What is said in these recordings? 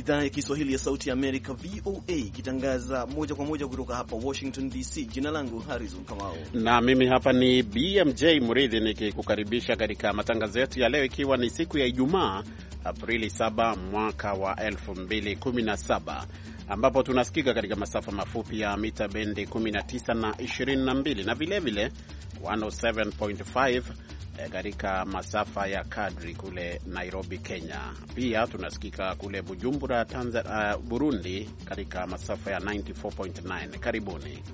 idhaa ya Kiswahili ya Sauti ya Amerika, VOA, ikitangaza moja kwa moja kutoka hapa Washington DC. Jina langu Harrison Kamau. Na mimi hapa ni BMJ Murithi nikikukaribisha katika matangazo yetu ya leo, ikiwa ni siku ya Ijumaa, Aprili 7 mwaka wa 2017, ambapo tunasikika katika masafa mafupi ya mita bendi 19 na 22 na vilevile 107.5 katika masafa ya kadri kule Nairobi, Kenya. Pia tunasikika kule Bujumbura, Burundi, katika masafa ya 94.9. Karibuni.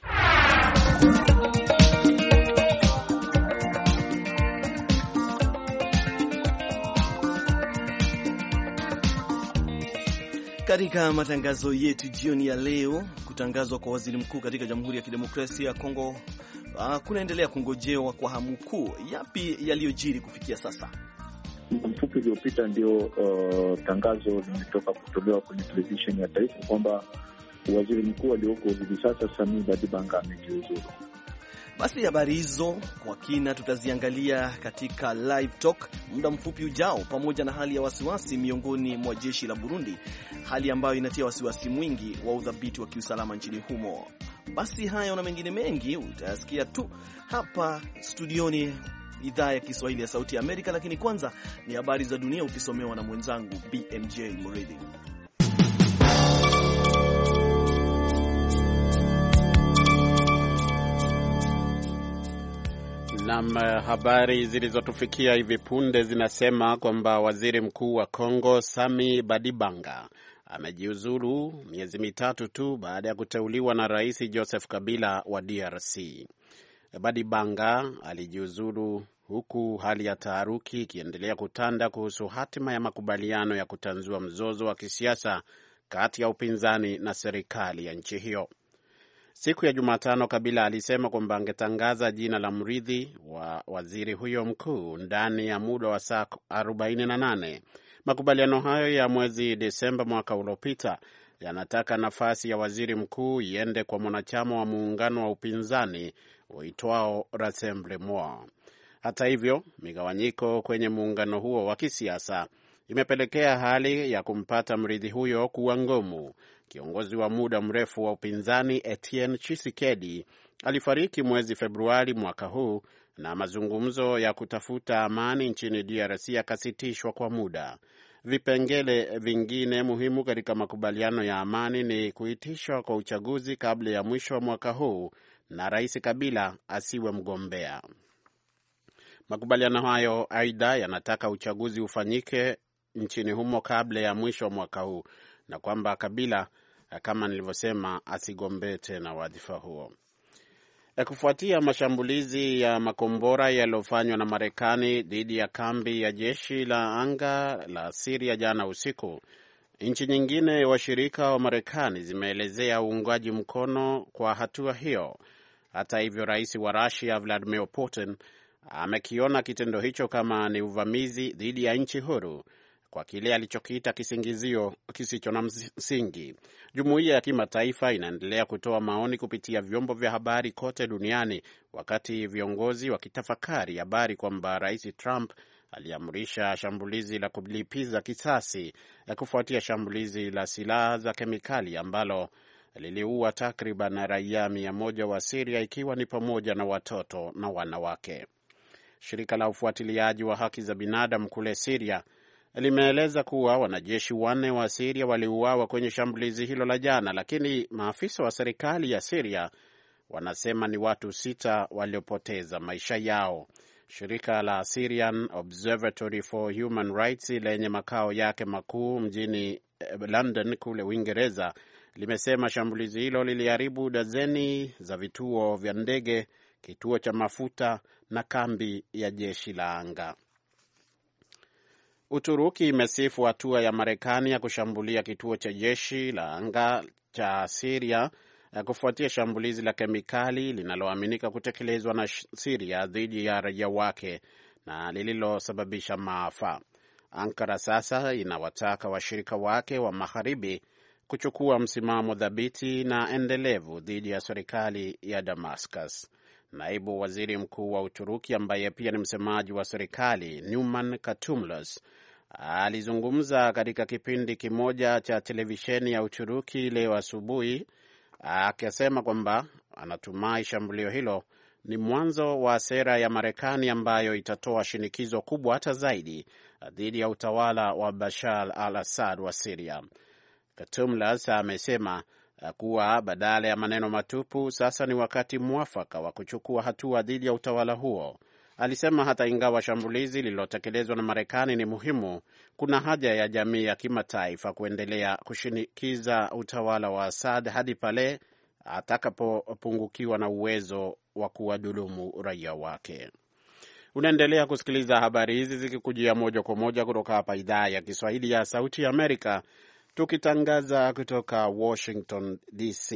Katika matangazo yetu jioni ya leo, kutangazwa kwa waziri mkuu katika Jamhuri ya Kidemokrasia ya Kongo kunaendelea kungojewa kwa hamu kuu. Yapi yaliyojiri kufikia sasa? Mfupi uliopita ndio tangazo limetoka kutolewa kwenye televisheni ya taifa kwamba waziri mkuu aliyoko hivi sasa, Sami Badibanga, amejiuzulu. Basi habari hizo kwa kina tutaziangalia katika live talk muda mfupi ujao, pamoja na hali ya wasiwasi miongoni mwa jeshi la Burundi, hali ambayo inatia wasiwasi mwingi wa udhabiti wa kiusalama nchini humo. Basi hayo na mengine mengi utayasikia tu hapa studioni idhaa ya Kiswahili ya Sauti ya Amerika, lakini kwanza ni habari za dunia ukisomewa na mwenzangu BMJ Murithi. Habari zilizotufikia hivi punde zinasema kwamba waziri mkuu wa Kongo Sami Badibanga amejiuzulu miezi mitatu tu baada ya kuteuliwa na Rais Joseph Kabila wa DRC. Badibanga alijiuzulu huku hali ya taharuki ikiendelea kutanda kuhusu hatima ya makubaliano ya kutanzua mzozo wa kisiasa kati ya upinzani na serikali ya nchi hiyo. Siku ya Jumatano, Kabila alisema kwamba angetangaza jina la mrithi wa waziri huyo mkuu ndani ya muda wa saa 48. Makubaliano hayo ya mwezi Desemba mwaka uliopita yanataka nafasi ya waziri mkuu iende kwa mwanachama wa muungano wa upinzani uitwao Rassemblement. Hata hivyo, migawanyiko kwenye muungano huo wa kisiasa imepelekea hali ya kumpata mrithi huyo kuwa ngumu. Kiongozi wa muda mrefu wa upinzani Etienne Tshisekedi alifariki mwezi Februari mwaka huu, na mazungumzo ya kutafuta amani nchini DRC yakasitishwa kwa muda. Vipengele vingine muhimu katika makubaliano ya amani ni kuitishwa kwa uchaguzi kabla ya mwisho wa mwaka huu na Rais Kabila asiwe mgombea. Makubaliano hayo aidha yanataka uchaguzi ufanyike nchini humo kabla ya mwisho wa mwaka huu na kwamba Kabila, kama nilivyosema, asigombee tena wadhifa huo. Kufuatia mashambulizi ya makombora yaliyofanywa na Marekani dhidi ya kambi ya jeshi la anga la Syria jana usiku, nchi nyingine washirika wa Marekani zimeelezea uungaji mkono kwa hatua hiyo. Hata hivyo, rais wa Russia Vladimir Putin amekiona kitendo hicho kama ni uvamizi dhidi ya nchi huru, kwa kile alichokiita kisingizio kisicho na msingi. Jumuiya ya kimataifa inaendelea kutoa maoni kupitia vyombo vya habari kote duniani, wakati viongozi wakitafakari habari kwamba Rais Trump aliamrisha shambulizi la kulipiza kisasi kufuatia shambulizi la silaha za kemikali ambalo liliua takriban raia 100 wa Syria, ikiwa ni pamoja na watoto na wanawake. Shirika la ufuatiliaji wa haki za binadamu kule Syria limeeleza kuwa wanajeshi 4 wa Syria waliuawa kwenye shambulizi hilo la jana, lakini maafisa wa serikali ya Syria wanasema ni watu 6 waliopoteza maisha yao. Shirika la Syrian Observatory for Human Rights lenye makao yake makuu mjini London kule Uingereza limesema shambulizi hilo liliharibu dazeni za vituo vya ndege, kituo cha mafuta na kambi ya jeshi la anga. Uturuki imesifu hatua ya Marekani ya kushambulia kituo cha jeshi la anga cha Syria kufuatia shambulizi la kemikali linaloaminika kutekelezwa na Syria dhidi ya raia wake na lililosababisha maafa. Ankara sasa inawataka washirika wake wa magharibi kuchukua msimamo thabiti na endelevu dhidi ya serikali ya Damascus. Naibu waziri mkuu wa Uturuki ambaye pia ni msemaji wa serikali Numan Kurtulmuş alizungumza katika kipindi kimoja cha televisheni ya Uturuki leo asubuhi, akisema kwamba anatumai shambulio hilo ni mwanzo wa sera ya Marekani ambayo itatoa shinikizo kubwa hata zaidi dhidi ya utawala wa Bashar al-Assad wa Syria. Katumlas amesema kuwa badala ya maneno matupu, sasa ni wakati mwafaka wa kuchukua hatua dhidi ya utawala huo. Alisema hata ingawa shambulizi lililotekelezwa na Marekani ni muhimu, kuna haja ya jamii ya kimataifa kuendelea kushinikiza utawala wa Assad hadi pale atakapopungukiwa na uwezo wa kuwadhulumu raia wake. Unaendelea kusikiliza habari hizi zikikujia moja kwa moja kutoka hapa idhaa ya Kiswahili ya Sauti ya Amerika, tukitangaza kutoka Washington DC.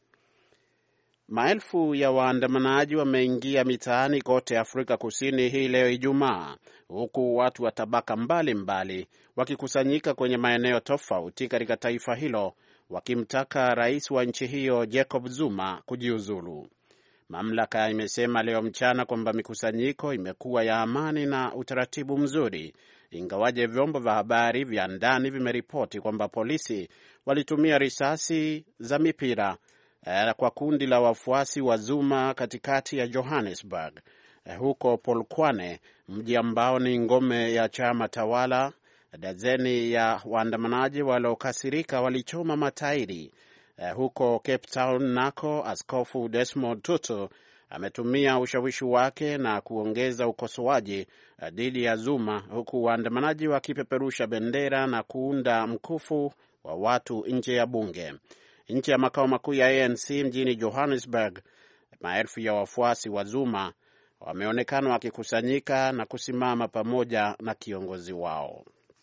Maelfu ya waandamanaji wameingia mitaani kote Afrika Kusini hii leo Ijumaa, huku watu wa tabaka mbalimbali wakikusanyika kwenye maeneo tofauti katika taifa hilo wakimtaka rais wa nchi hiyo Jacob Zuma kujiuzulu. Mamlaka imesema leo mchana kwamba mikusanyiko imekuwa ya amani na utaratibu mzuri, ingawaje vyombo vya habari vya ndani vimeripoti kwamba polisi walitumia risasi za mipira kwa kundi la wafuasi wa Zuma katikati ya Johannesburg. Huko Polokwane, mji ambao ni ngome ya chama tawala, dazeni ya waandamanaji waliokasirika walichoma matairi. Huko Cape Town nako, Askofu Desmond Tutu ametumia ushawishi wake na kuongeza ukosoaji dhidi ya Zuma, huku waandamanaji wakipeperusha bendera na kuunda mkufu wa watu nje ya bunge. Nje ya makao makuu ya ANC mjini Johannesburg, maelfu ya wafuasi wa Zuma wameonekana wakikusanyika na kusimama pamoja na kiongozi wao.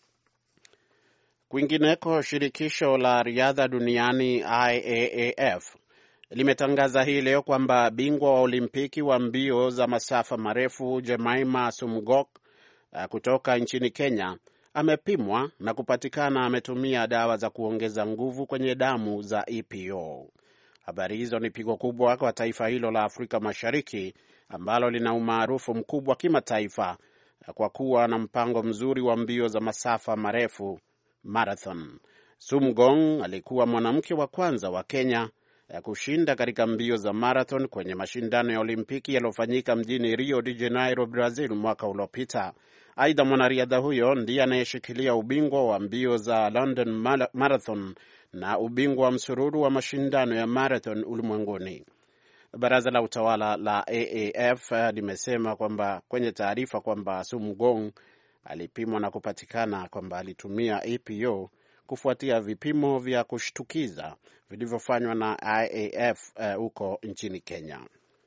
Kwingineko, shirikisho la riadha duniani IAAF limetangaza hii leo kwamba bingwa wa Olimpiki wa mbio za masafa marefu Jemima Sumgok kutoka nchini Kenya amepimwa na kupatikana ametumia dawa za kuongeza nguvu kwenye damu za EPO. Habari hizo ni pigo kubwa kwa taifa hilo la Afrika Mashariki ambalo lina umaarufu mkubwa kimataifa kwa kuwa na mpango mzuri wa mbio za masafa marefu marathon. Sumgong alikuwa mwanamke wa kwanza wa Kenya kushinda katika mbio za marathon kwenye mashindano ya Olimpiki yaliyofanyika mjini Rio de Janeiro, Brazil mwaka uliopita. Aidha, mwanariadha huyo ndiye anayeshikilia ubingwa wa mbio za London Marathon na ubingwa wa msururu wa mashindano ya marathon ulimwenguni. Baraza la utawala la AAF limesema kwamba kwenye taarifa kwamba Sumgong alipimwa na kupatikana kwamba alitumia APO kufuatia vipimo vya kushtukiza vilivyofanywa na IAAF huko nchini Kenya.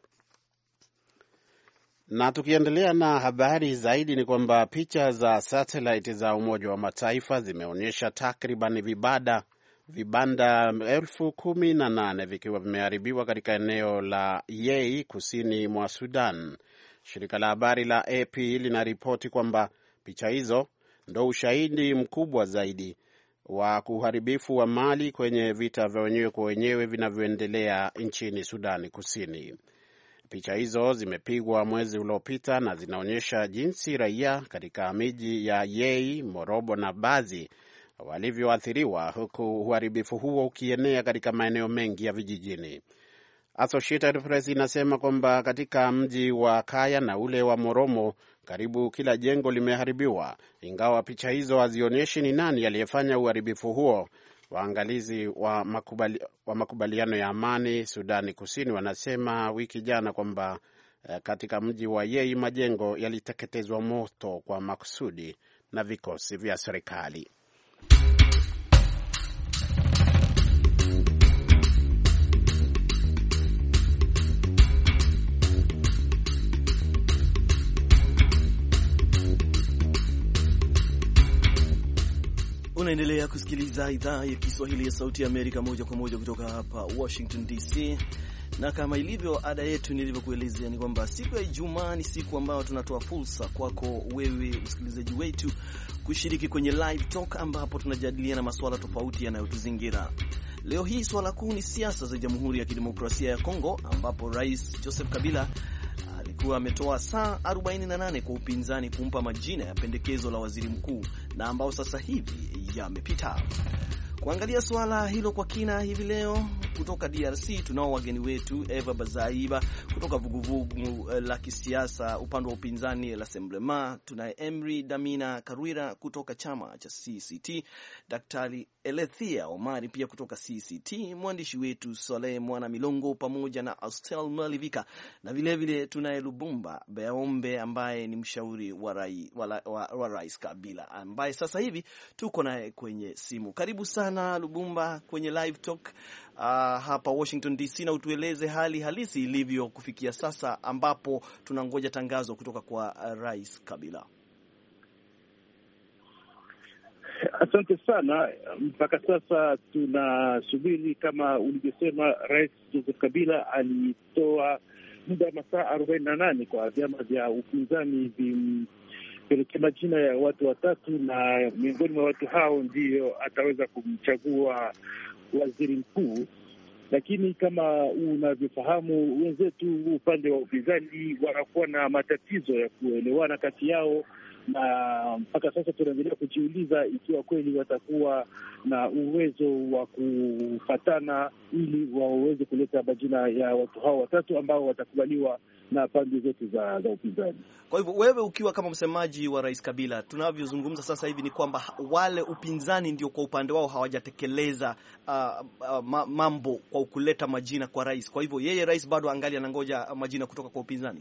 Na tukiendelea na habari zaidi ni kwamba picha za satellite za Umoja wa Mataifa zimeonyesha takriban vibanda 18,000 vikiwa vimeharibiwa katika eneo la Yei kusini mwa Sudan. Shirika la habari la AP linaripoti kwamba picha hizo ndo ushahidi mkubwa zaidi wa uharibifu wa mali kwenye vita vya wenyewe kwa wenyewe vinavyoendelea nchini Sudani Kusini. Picha hizo zimepigwa mwezi uliopita na zinaonyesha jinsi raia katika miji ya Yei, Morobo na Bazi walivyoathiriwa, huku uharibifu huo ukienea katika maeneo mengi ya vijijini. Associated Press inasema kwamba katika mji wa Kaya na ule wa Moromo karibu kila jengo limeharibiwa. Ingawa picha hizo hazionyeshi ni nani aliyefanya uharibifu huo, waangalizi wa makubaliano ya amani Sudani Kusini wanasema wiki jana kwamba katika mji wa Yei majengo yaliteketezwa moto kwa makusudi na vikosi vya serikali. Unaendelea kusikiliza idhaa ya Kiswahili ya Sauti ya Amerika moja kwa moja kutoka hapa Washington DC, na kama ilivyo ada yetu nilivyokuelezea ni kwamba siku ya Ijumaa ni siku ambayo tunatoa fursa kwako wewe msikilizaji wetu kushiriki kwenye live talk, ambapo tunajadiliana masuala tofauti yanayotuzingira. Leo hii swala kuu ni siasa za Jamhuri ya Kidemokrasia ya Kongo, ambapo Rais Joseph Kabila alikuwa ametoa saa 48 kwa upinzani kumpa majina ya pendekezo la waziri mkuu na ambao sasa hivi yamepita. Kuangalia suala hilo kwa kina hivi leo kutoka DRC tunao wageni wetu Eva Bazaiba kutoka vuguvugu la kisiasa upande wa upinzani la Semblema, tunaye Emery Damina Karwira kutoka chama cha CCT, Daktari Elethia Omari pia kutoka CCT, mwandishi wetu Soleh Mwana Milongo pamoja na Austel Malivika, na vile tunaye Lubumba Beombe ambaye ni mshauri wa Rais Kabila ambaye sasa hivi tuko naye kwenye simu. Karibu sana Lubumba kwenye Live Talk hapa Washington DC, na utueleze hali halisi ilivyo kufikia sasa ambapo tunangoja tangazo kutoka kwa Rais Kabila. Asante sana. Mpaka sasa tunasubiri, kama ulivyosema, Rais Joseph Kabila alitoa muda wa masaa 48 kwa vyama vya upinzani vimpelekea majina ya watu watatu, na miongoni mwa watu hao ndiyo ataweza kumchagua waziri mkuu. Lakini kama unavyofahamu, wenzetu upande wa upinzani wanakuwa na matatizo ya kuelewana kati yao, na mpaka sasa tunaendelea kujiuliza ikiwa kweli watakuwa na uwezo wa kufatana ili waweze kuleta majina ya watu hao watatu ambao watakubaliwa na pande zote za upinzani. Kwa hivyo wewe ukiwa kama msemaji wa Rais Kabila, tunavyozungumza sasa hivi ni kwamba wale upinzani ndio kwa upande wao hawajatekeleza mambo kwa kuleta majina kwa rais. Kwa hivyo yeye rais bado angali anangoja majina kutoka kwa upinzani.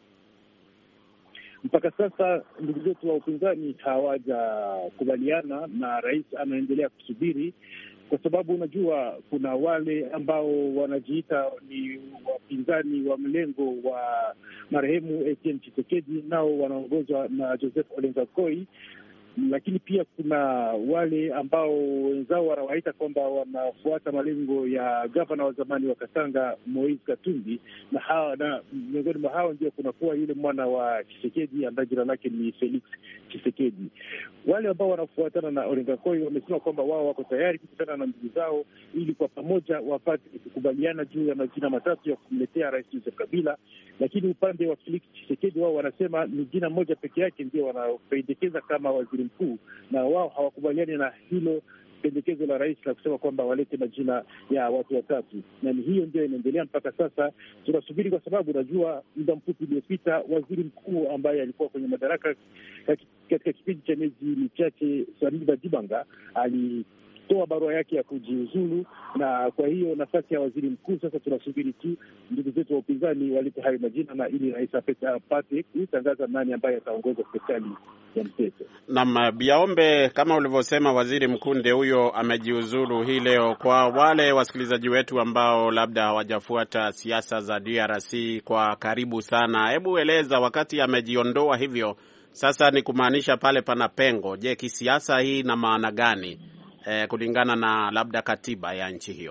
Mpaka sasa ndugu zetu wa upinzani hawajakubaliana na rais, anaendelea kusubiri, kwa sababu unajua kuna wale ambao wanajiita ni wapinzani wa mlengo wa marehemu Etienne Tshisekedi, nao wanaongozwa na Joseph Olenga Koi. Lakini pia kuna wale ambao wenzao wanawaita kwamba wanafuata malengo ya gavana wa zamani wa Katanga Moise Katumbi, na miongoni mwa hao ndio kunakuwa yule mwana wa Tshisekedi ambaye jina lake ni Felix Tshisekedi. Wale ambao wanafuatana na Olenga Koi wamesema kwamba wao wako tayari kukutana na ndugu zao ili kwa pamoja wapate kukubaliana juu ya majina matatu ya kumletea Rais Joseph Kabila. Lakini upande wa Felix Tshisekedi wao wanasema ni jina moja peke yake ndio wanapendekeza kama waziri mkuu, na wao hawakubaliani na hilo pendekezo la rais la kusema kwamba walete majina ya watu watatu, na ni hiyo ndio inaendelea mpaka sasa. Tunasubiri kwa sababu unajua, muda mfupi uliopita waziri mkuu ambaye alikuwa kwenye madaraka katika kipindi cha miezi michache, Sami Badibanga, alitoa barua yake ya kujiuzulu, na kwa hiyo nafasi ya waziri mkuu sasa tunasubiri tu ndugu zetu wa upinzani walete hayo majina, na ili rais apate kutangaza nani ambaye ataongoza serikali ya mseto. Naam, Biaombe, kama ulivyosema, waziri mkuu ndiye huyo amejiuzulu hii leo. Kwa wale wasikilizaji wetu ambao labda hawajafuata siasa za DRC kwa karibu sana, hebu eleza, wakati amejiondoa hivyo, sasa ni kumaanisha pale pana pengo. Je, kisiasa hii ina maana gani kulingana na labda katiba ya nchi hiyo?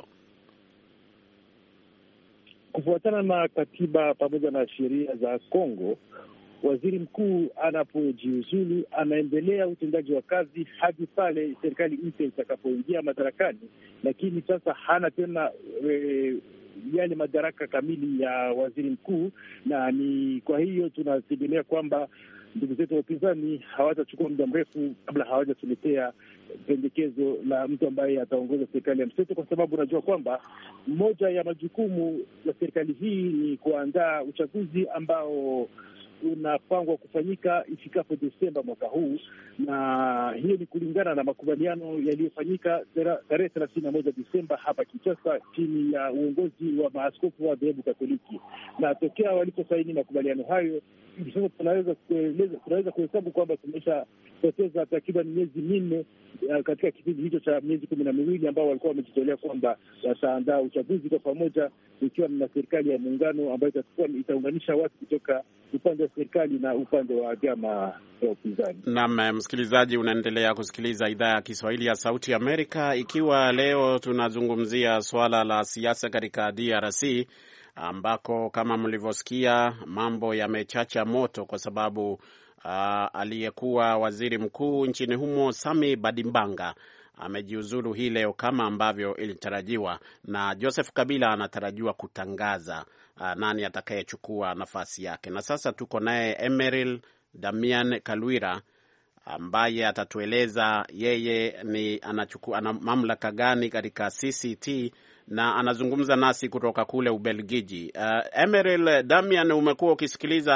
Kufuatana na katiba pamoja na sheria za Kongo, waziri mkuu anapojiuzulu anaendelea utendaji wa kazi hadi pale serikali mpya itakapoingia madarakani, lakini sasa hana tena yale madaraka kamili ya waziri mkuu, na ni kwa hiyo tunategemea kwamba ndugu zetu wa upinzani hawatachukua muda mrefu kabla hawajatuletea pendekezo la mtu ambaye ataongoza serikali ya mseto, kwa sababu unajua kwamba moja ya majukumu ya serikali hii ni kuandaa uchaguzi ambao unapangwa kufanyika ifikapo Desemba mwaka huu, na hiyo ni kulingana na makubaliano yaliyofanyika tarehe 31 Desemba hapa Kinshasa chini ya uongozi wa maaskofu wa dhehebu Katoliki. Na tokea waliposaini makubaliano hayo, sasa tunaweza kuhesabu kwamba tumeshapoteza takriban miezi minne katika kipindi hicho cha miezi 12 ambao walikuwa wamejitolea kwamba wataandaa uchaguzi kwa pamoja, ikiwa na serikali ya muungano ambayo itaunganisha watu kutoka upande wa serikali na upande wa vyama vya upinzani. Naam, msikilizaji, unaendelea kusikiliza idhaa ya Kiswahili ya Sauti Amerika, ikiwa leo tunazungumzia swala la siasa katika DRC, ambako kama mlivyosikia mambo yamechacha moto kwa sababu aliyekuwa waziri mkuu nchini humo Sami Badibanga amejiuzulu hii leo kama ambavyo ilitarajiwa, na Joseph Kabila anatarajiwa kutangaza nani atakayechukua nafasi yake. Na sasa tuko naye Emery Damian Kalwira ambaye atatueleza yeye ana mamlaka gani katika CCT, na anazungumza nasi kutoka kule Ubelgiji. Emeril Damian, umekuwa ukisikiliza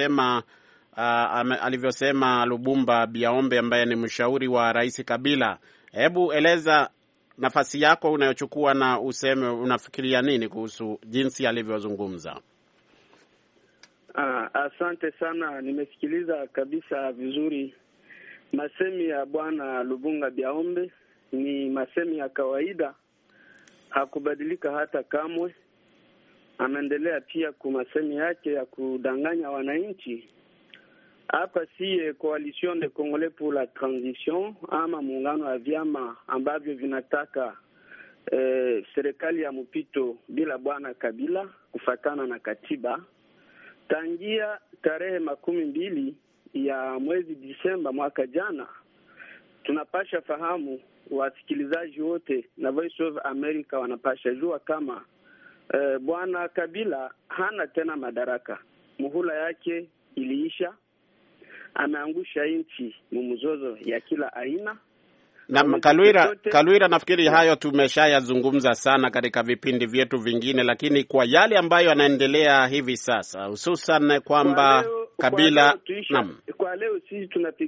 alivyosema Lubumba Biaombe ambaye ni mshauri wa Rais Kabila. Hebu eleza nafasi yako unayochukua na useme unafikiria nini kuhusu jinsi alivyozungumza. Asante sana, nimesikiliza kabisa vizuri. Masemi ya Bwana Lubunga Biaombe ni masemi ya kawaida, hakubadilika hata kamwe. Ameendelea pia kwa masemi yake ya kudanganya wananchi. Hapa si Coalition de Congolais pour la Transition ama muungano wa vyama ambavyo vinataka serikali ya mpito bila Bwana Kabila kufatana na katiba. Tangia tarehe 12 ya mwezi Disemba mwaka jana, tunapasha fahamu, wasikilizaji wote na Voice of America wanapasha jua kama Bwana Kabila hana tena madaraka. Muhula yake iliisha. Ameangusha nchi mumzozo ya kila aina. Na Kalwira, nafikiri hayo tumeshayazungumza sana katika vipindi vyetu vingine, lakini kwa yale ambayo yanaendelea hivi sasa, hususan kwamba Kabila kwa leo sisi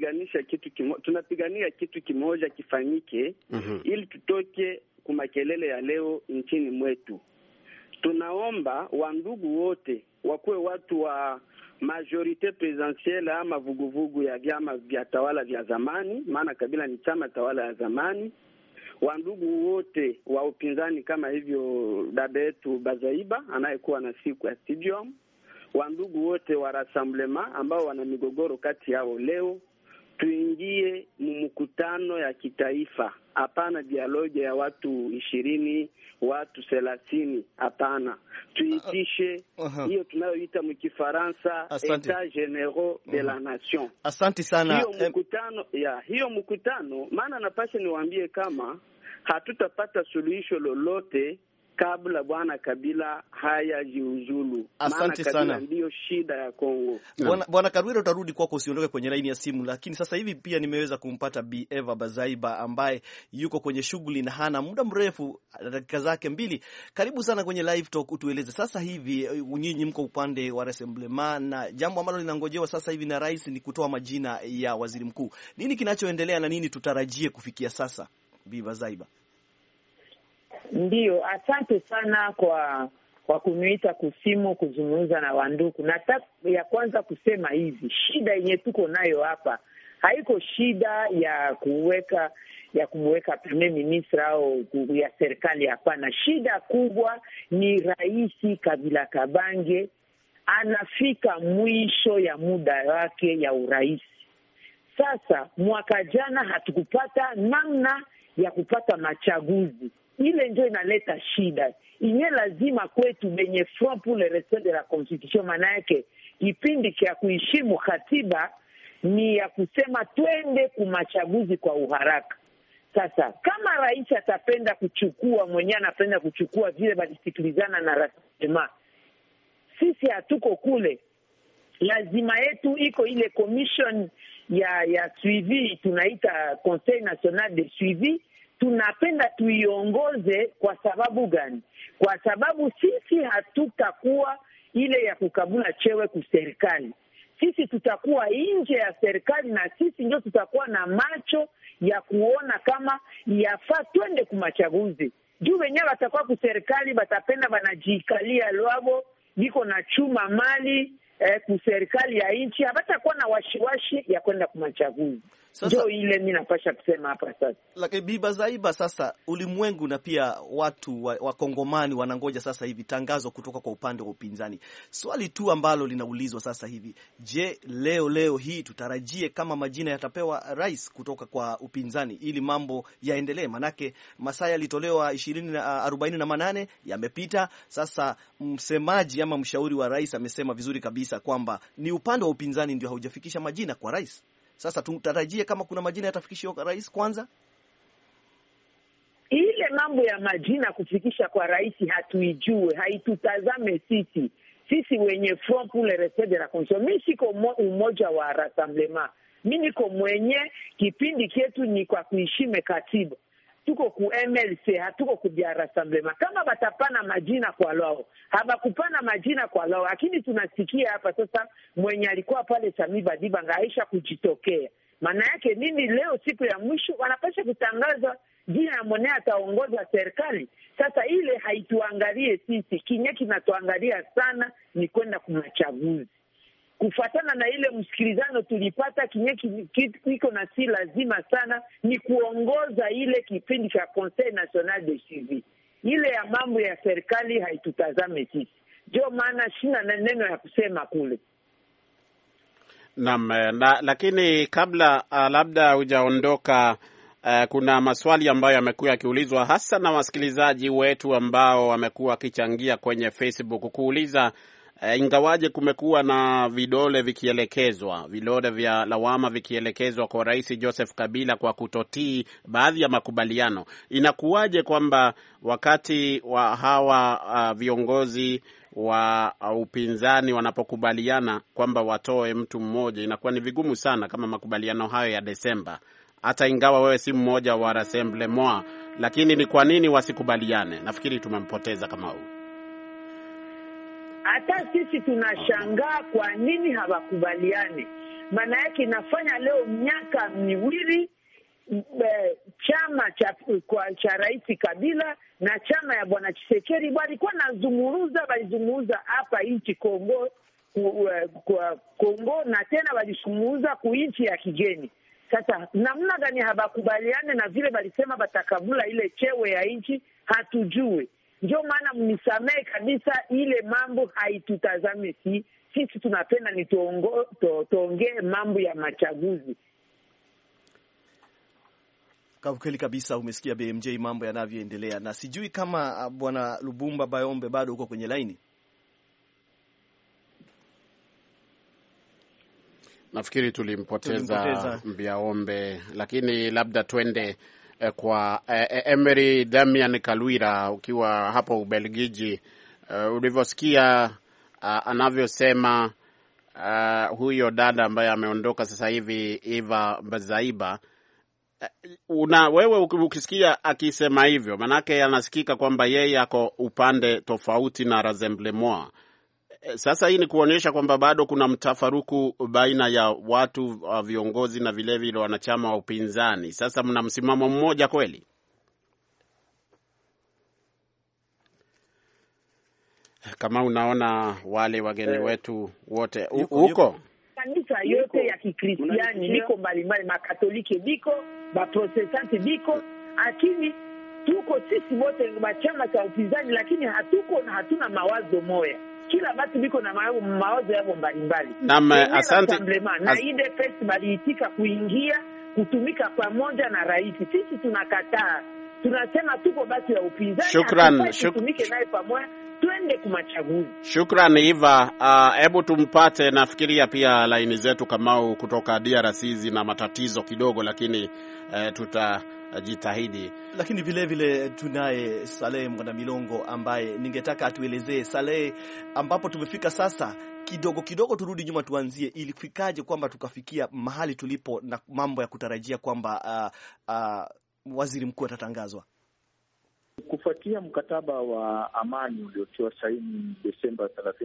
tunapigania kitu kimoja kifanyike, ili tutoke kumakelele ya leo nchini mwetu. Tunaomba wandugu wote wakuwe watu wa majorite presidentielle ama vuguvugu ya vyama vya tawala vya zamani, maana Kabila ni chama tawala ya zamani. Wandugu wote wa upinzani kama hivyo dada yetu Bazaiba anayekuwa na siku ya stadium. Wandugu wote wa Rassemblement ambao wana migogoro kati yao, leo tuingie mkutano ya kitaifa. Hapana dialogue ya watu 20, watu 30, hapana. Tuitishe hiyo tunayoita mkifaransa Etat General de la Nation. Asante sana. Hiyo mkutano maana napasha niwaambie kama hatutapata suluhisho lolote kabla Bwana Kabila hayajiuzulu. Asante sana. Ndio shida ya Kongo. Bwana Karwira, utarudi kwako, usiondoke kwenye laini ya simu, lakini sasa hivi pia nimeweza kumpata Bi Eva Bazaiba ambaye yuko kwenye shughuli na hana muda mrefu, dakika zake 2. Karibu sana kwenye live talk, utueleze sasa hivi nyinyi mko upande wa Rassemblement na jambo ambalo linangojewa sasa hivi na rais ni kutoa majina ya waziri mkuu. Nini kinachoendelea na nini tutarajie kufikia sasa, Bi Bazaiba? Ndiyo, asante sana kwa kuniita kusimu kuzungumza na wanduku. Nataka ya kwanza kusema hivi, shida yenye tuko nayo hapa haiko shida ya kumweka premier ministre au ya serikali, hapana. Shida kubwa ni Rais Kabila Kabange anafika mwisho ya muda wake ya urais. Sasa mwaka jana hatukupata namna ya kupata machaguzi. Ile ndio inaleta shida. Inye lazima kwetu benye Front pour le respect de la Constitution, maana yake kipindi cha kuheshimu katiba ni ya kusema twende kumachaguzi kwa uharaka. Sasa kama rais atapenda kuchukua anapenda kuchukua vile balisikilizana na Rassemblement, sisi hatuko kule. Lazima yetu iko ile commission ya suivi, tunaita Conseil National de Suivi. Tunapenda tuiongoze. Kwa sababu gani? Kwa sababu sisi hatutakuwa ile ya kukabula chewe kuserikali. Sisi tutakuwa nje ya serikali, na sisi ndio tutakuwa na macho ya kuona kama yafaa twende kumachaguzi. Juu wenyewe watakuwa kuserikali, batapenda banajikalia lwabo, niko na chuma mali kuserikali ya nchi, habatakuwa na washiwashi ya kwenda kumachaguzi. Ndio ile mimi napasha kusema hapa sasa. Lakini Biba Zaiba, sasa ulimwengu na pia watu wa Kongomani wanangoja sasa hivi tangazo kutoka kwa upande wa upinzani. Swali tu ambalo linaulizwa sasa hivi, je, leo hii tutarajie kama majina yatapewa rais kutoka kwa upinzani ili mambo yaendelee? Manake masaa yalitolewa 48 yamepita. Sasa msemaji ama mshauri wa rais amesema vizuri kabisa kwamba ni upande wa upinzani ndio haujafikisha majina kwa rais. Sasa tutarajie kama kuna majina yatafikishwa kwa rais kwanza. Ile mambo ya majina kufikisha kwa rais hatuijue, haitutazame sisi wenye Front pour le respect de la Constitution. Mimi siko umoja wa Rassemblement. Mi niko mwenye kipindi chetu ni kwa kuheshime katiba. Tuko ku MLC, hatuko ku bia Rassemblement. Kama batapana majina kwa lao, habakupana majina kwa lao. Lakini tunasikia hapa sasa mwenye alikuwa pale Sami Badibanga aisha kujitokea. Maana yake nini? Leo siku ya mwisho wanapasha kutangaza jina ya mwenye ataongoza serikali. Sasa ile haituangalie sisi, kinye kinatuangalia sana ni kwenda kumachaguzi. Kufuatana na ile msikilizano tulipata, kinye kiko na si lazima sana ni kuongoza ile kipindi cha Conseil National de Suivi. Ile ya mambo ya serikali haitutazame sisi. Ndio maana sina neno ya kusema kule. Naam, lakini kabla labda hujaondoka, kuna maswali ambayo yamekuwa yakiulizwa hasa na wasikilizaji wetu ambao wamekuwa wakichangia kwenye Facebook kuuliza ingawaje kumekuwa na vidole vya lawama vikielekezwa kwa Rais Joseph Kabila kwa kutotii baadhi ya makubaliano, inakuwaje kwamba wakati wa hawa viongozi wa upinzani wanapokubaliana kwamba watoe mtu mmoja, inakuwa ni vigumu sana kama makubaliano hayo ya Desemba, hata ingawa wewe si mmoja wa Rassemblement, lakini ni kwa nini wasikubaliane? Nafikiri tumempoteza kama huu. Hata sisi tunashangaa kwa nini hawakubaliane. Maana yake inafanya leo miaka miwili chama cha Rais Kabila na chama ya Bwana Tshisekedi walikuwa walizungumza hapa nchi Kongo na tena walizungumza ku nchi ya kigeni. Sasa namna gani hawakubaliane? Na vile walisema batakabula ile chewe ya nchi hatujue. Ndio maana mnisamee kabisa, ile mambo haitutazame sisi tunapenda ni tuongee mambo ya machaguzi. Kwa kweli kabisa, umesikia BMJ mambo yanavyoendelea, na sijui kama Bwana Lubumba Bayombe bado uko kwenye laini. Nafikiri tulimpoteza Biaombe, lakini labda twende kwa Emery Damian Kalwira, ukiwa hapo Ubelgiji. Ulivyosikia anavyosema huyo dada ambaye ameondoka sasa hivi, Eva Bazaiba, wewe ukisikia akisema hivyo, manake anasikika kwamba yeye ako upande tofauti na Rassemblement. Sasa hii ni kuonyesha kwamba bado kuna mtafaruku baina ya watu viongozi na vile vile wanachama wa upinzani. Sasa mna msimamo mmoja kweli? Kama unaona wale wageni wetu wote huko kanisa yote ya Kikristiani liko mbalimbali, makatoliki biko, baprotestanti biko, lakini tuko sisi wote wa chama cha upinzani, lakini hatuna mawazo moja. Kila batu biko na mawazo yao mbalimbali. Asante. Na ile pesa baliitika kuingia kutumika pamoja na rais. Sisi tunakataa. Tunasema tuko batu ya upinzani, tutumike naye pamoja, twende kumachaguzi. Shukrani Eva. Hebu tumpate, nafikiria pia laini zetu Kamau kutoka DRC na matatizo kidogo, lakini tutajitahidi. Lakini vile vile tunaye Saleh Mwanamilongo ambaye ningetaka atuelezee, Saleh, ambapo tumefika sasa. Kidogo turudi nyuma, tuanzie ili kufikaje kwamba tukafikia mahali tulipo na mambo ya kutarajia kwamba waziri mkuu atatangazwa. Kufuatia mkataba wa amani uliotiwa saini Desemba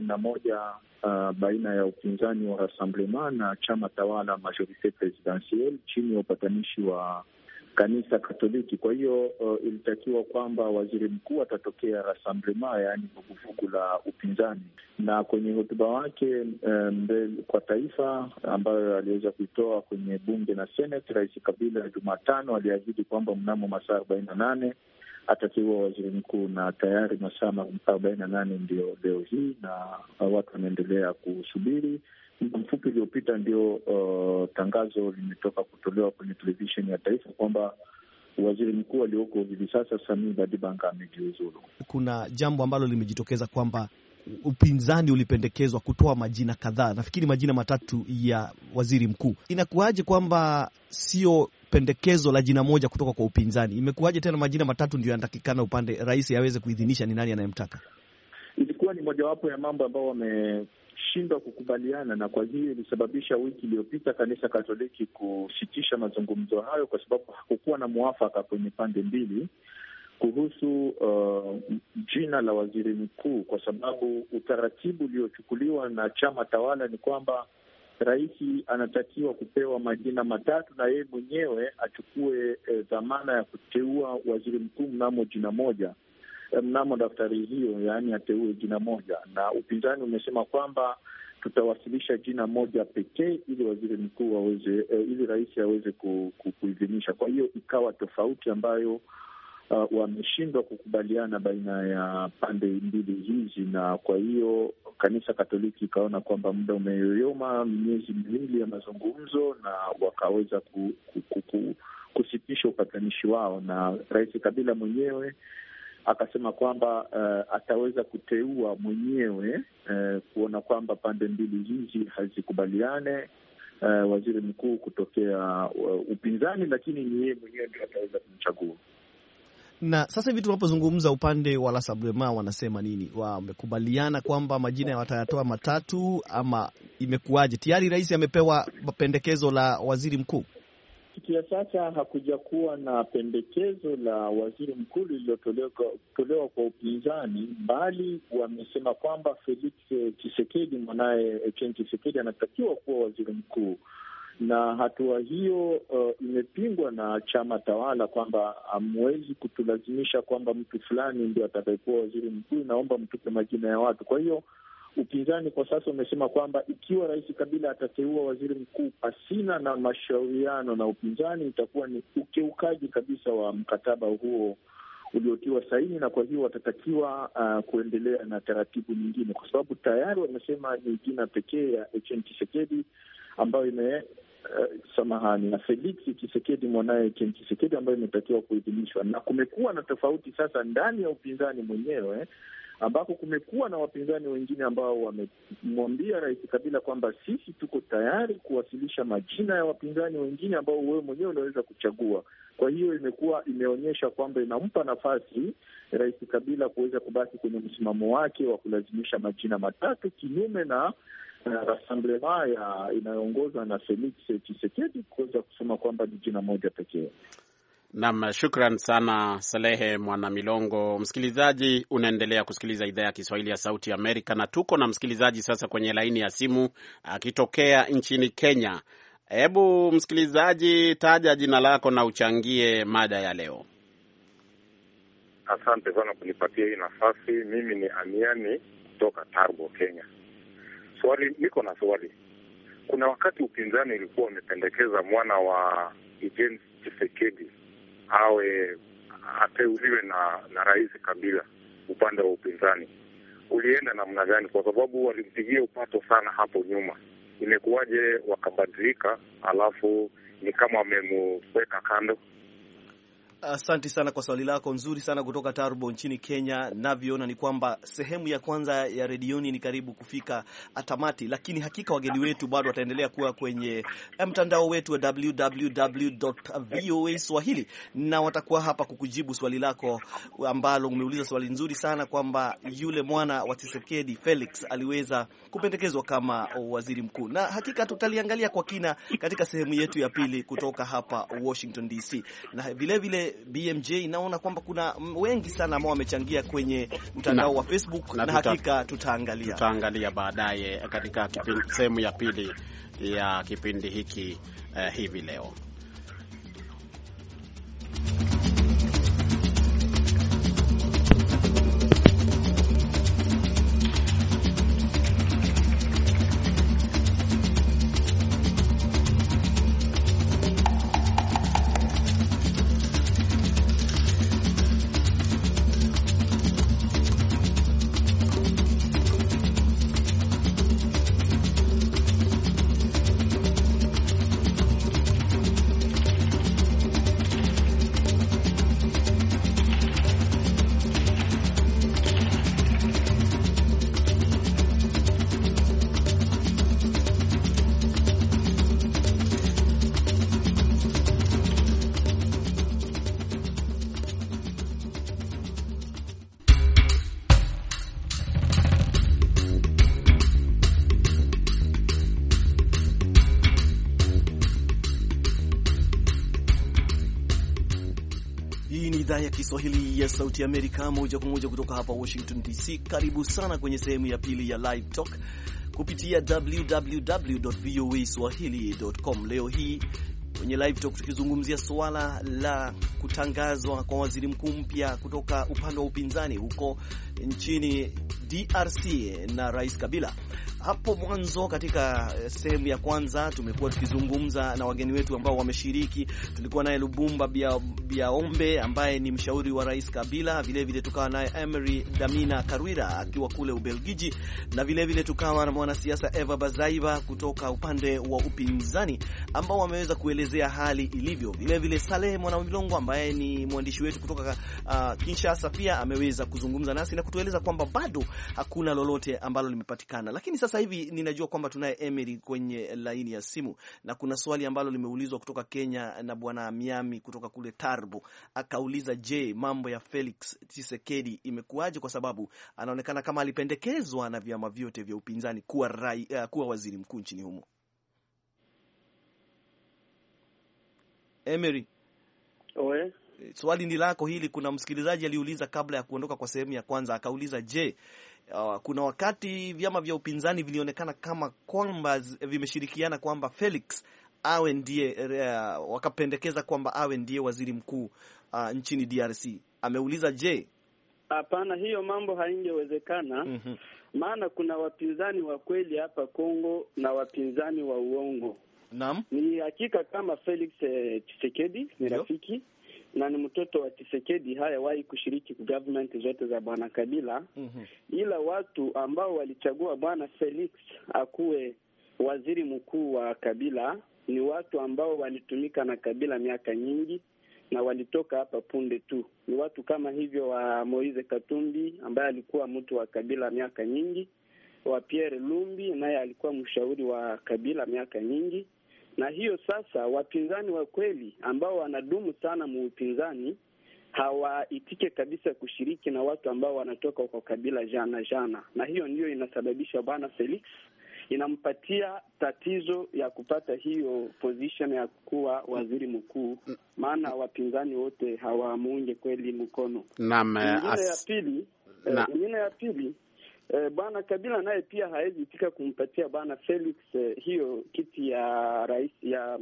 31 baina ya upinzani wa Rassemblement na chama tawala Majorite Presidentielle chini ya upatanishi wa kanisa Katoliki. Kwa hiyo ilitakiwa kwamba waziri mkuu atatokea Rassemblement, yaani vuguvugu la upinzani. Na kwenye hotuba wake kwa taifa ambayo aliweza kuitoa kwenye bunge na Senate, Rais Kabila Jumatano aliahidi kwamba mnamo masaa 48 atateua waziri mkuu, na tayari masaa 48 ndio leo hii, na watu wanaendelea kusubiri. Muda mfupi uliopita ndio tangazo limetoka kutolewa kwenye televisheni ya taifa kwamba waziri mkuu alioko hivi sasa Sami Badibanga amejiuzulu. Kuna jambo ambalo limejitokeza kwamba upinzani ulipendekezwa kutoa majina kadhaa, nafikiri majina 3 ya waziri mkuu. Inakuwaje kwamba sio pendekezo la jina moja kutoka kwa upinzani? Imekuwaje tena majina 3 ndio yanatakikana upande rais aweze kuidhinisha ni nani anayemtaka? Ilikuwa ni mojawapo ya mambo ambayo wameshindwa kukubaliana, na kwa hiyo ilisababisha wiki iliyopita kanisa Katoliki kusitisha mazungumzo hayo, kwa sababu hakukuwa na mwafaka kwenye pande mbili kuhusu jina la waziri mkuu, kwa sababu utaratibu uliochukuliwa na chama tawala ni kwamba rais anatakiwa kupewa majina matatu na yeye mwenyewe achukue dhamana ya kuteua waziri mkuu mnamo jina moja, mnamo daftari hiyo, yaani ateue jina moja. Na upinzani umesema kwamba tutawasilisha jina moja pekee ili waziri mkuu aweze, ili rais aweze kuidhinisha. Kwa hiyo ikawa tofauti ambayo wameshindwa kukubaliana baina ya pande mbili hizi, na kwa hiyo kanisa Katoliki ikaona kwamba muda umeyoyoma, miezi miwili ya mazungumzo, na wakaweza kusitisha upatanishi wao, na Rais Kabila mwenyewe akasema kwamba ataweza kuteua mwenyewe kuona kwamba pande mbili hizi hazikubaliane waziri mkuu kutokea upinzani, lakini ni yeye mwenyewe ndio ataweza kumchagua. Na sasa hivi tunapozungumza, upande wa Rassemblement wanasema nini? Wamekubaliana kwamba majina watayatoa matatu ama imekuwaje? Tayari rais amepewa pendekezo la waziri mkuu. Kufikia sasa hakuja kuwa na pendekezo la waziri mkuu lililotolewa kwa upinzani, bali wamesema kwamba Felix Tshisekedi, mwanaye Etienne Tshisekedi, anatakiwa kuwa waziri mkuu. Na hatua hiyo imepingwa na chama tawala kwamba hamwezi kutulazimisha kwamba mtu fulani ndio atakayekuwa waziri mkuu, naomba mtupe majina ya watu. Kwa hiyo upinzani kwa sasa umesema kwamba ikiwa Rais Kabila atateua waziri mkuu pasina na mashauriano na upinzani, itakuwa ni ukiukaji kabisa wa mkataba huo uliotiwa saini, na kwa hiyo watatakiwa kuendelea na taratibu nyingine, kwa sababu tayari wamesema ni jina pekee ya Etienne Tshisekedi ambayo na Felix Tshisekedi, mwanaye Etienne Tshisekedi, ambayo imetakiwa kuidhinishwa. Na kumekuwa na tofauti sasa ndani ya upinzani mwenyewe, ambako kumekuwa na wapinzani wengine ambao wamemwambia Rais Kabila kwamba sisi tuko tayari kuwasilisha majina ya wapinzani wengine ambao wewe mwenyewe unaweza kuchagua. Kwa hiyo imeonyesha kwamba inampa nafasi Rais Kabila kuweza kubaki kwenye msimamo wake wa kulazimisha majina matatu, kinyume na Rassemblement inayoongozwa na Felix Tshisekedi kuweza kusema kwamba ni jina moja pekee. Naam, shukran sana Salehe Mwanamilongo. Msikilizaji, unaendelea kusikiliza idhaa ya Kiswahili ya Sauti Amerika, na tuko na msikilizaji sasa kwenye laini ya simu akitokea nchini Kenya. Hebu msikilizaji, taja jina lako na uchangie mada ya leo. Asante sana kunipatia hii nafasi. Mimi ni Amiani kutoka Tarbo, Kenya. Niko na swali. Kuna wakati upinzani ulikuwa umependekeza mwana wa Etienne Tshisekedi ateuliwe na Rais Kabila. Upande wa upinzani ulienda namna gani? Kwa sababu walimpigia upato sana hapo nyuma. Imekuwaje wakabadilika, alafu ni kama wamemweka kando? Asante sana kwa swali lako nzuri sana kutoka Tarbo nchini Kenya. Navyoona ni kwamba sehemu ya kwanza ya redioni ni karibu kufika tamati, lakini hakika wageni wetu bado wataendelea kuwa kwenye mtandao wetu wa www.voaswahili, na watakuwa hapa kukujibu swali lako ambalo umeuliza swali nzuri sana kwamba yule mwana wa Tshisekedi Felix aliweza kupendekezwa kama waziri mkuu, na hakika tutaliangalia kwa kina katika sehemu yetu ya pili kutoka hapa Washington DC. Na vile vile BMJ, naona kwamba kuna wengi sana ambao wamechangia kwenye mtandao wa Facebook, na hakika tutaangalia baadaye katika sehemu ya pili ya kipindi hiki hivi leo. idhaa ya Kiswahili ya Sauti ya Amerika, moja kwa moja kutoka hapa Washington DC. Karibu sana kwenye sehemu ya pili ya Live Talk kupitia www.voaswahili.com. Leo hii kwenye Live Talk tukizungumzia suala la kutangazwa kwa waziri mkuu mpya kutoka upande wa upinzani huko nchini DRC na Rais Kabila. Hapo mwanzo katika sehemu ya kwanza tumekuwa tukizungumza na wageni wetu ambao wameshiriki. Tulikuwa naye Lubumba Biaombe ambaye ni mshauri wa Rais Kabila, vile vile tukawa naye Emery Damina Karwira akiwa kule Ubelgiji, na vile vile tukawa na mwanasiasa Eva Bazaiba kutoka upande wa upinzani ambao wameweza kuelezea hali ilivyo. Vile vile Saleh Mwanamilongo ambaye ni mwandishi wetu kutoka Kinshasa pia ameweza kuzungumza nasi na kutueleza kwamba bado hakuna lolote ambalo limepatikana. Lakini sasa hivi ninajua kwamba tunaye Emery kwenye laini ya simu, na kuna swali ambalo limeulizwa kutoka Kenya na bwana Miami kutoka kule Tarbo. Akauliza, je, mambo ya Felix Tshisekedi imekuwaje, kwa sababu anaonekana kama alipendekezwa na vyama vyote vya upinzani kuwa waziri mkuu nchini humo. Emery, oe, swali ni lako hili. Kuna msikilizaji aliuliza kabla ya kuondoka kwa sehemu ya kwanza, akauliza, je, kuna wakati vyama vya upinzani vilionekana kama kwamba vimeshirikiana kwamba Felix awe ndiye wakapendekeza kwamba awe ndiye waziri mkuu nchini DRC. Ameuliza, je? Hapana, hiyo mambo haingewezekana. Maana kuna wapinzani wa kweli hapa Kongo na wapinzani wa uongo. Naam. Ni hakika kama Felix Tshisekedi ni rafiki na ni mtoto wa Tshisekedi, hayawahi kushiriki government zote za bwana Kabila. Ila watu ambao walichagua bwana Felix akuwe waziri mkuu wa Kabila ni watu ambao walitumika na Kabila miaka nyingi na walitoka hapa punde tu. Ni watu kama hivyo wa Moise Katumbi ambaye alikuwa mtu wa Kabila miaka nyingi, wa Pierre Lumbi naye alikuwa mshauri wa Kabila miaka nyingi. Na hiyo sasa wapinzani wa kweli ambao wanadumu sana muupinzani hawaitike kabisa kushiriki na watu ambao wanatoka kwa Kabila jana. Na hiyo ndiyo inasababisha bwana Felix inampatia tatizo ya kupata hiyo position ya kuwa waziri mkuu, maana wapinzani wote hawamuunge kweli mkono. Nyingine ya pili bwana Kabila naye pia haezi itika kumpatia bwana Felix hiyo kiti ya rais ya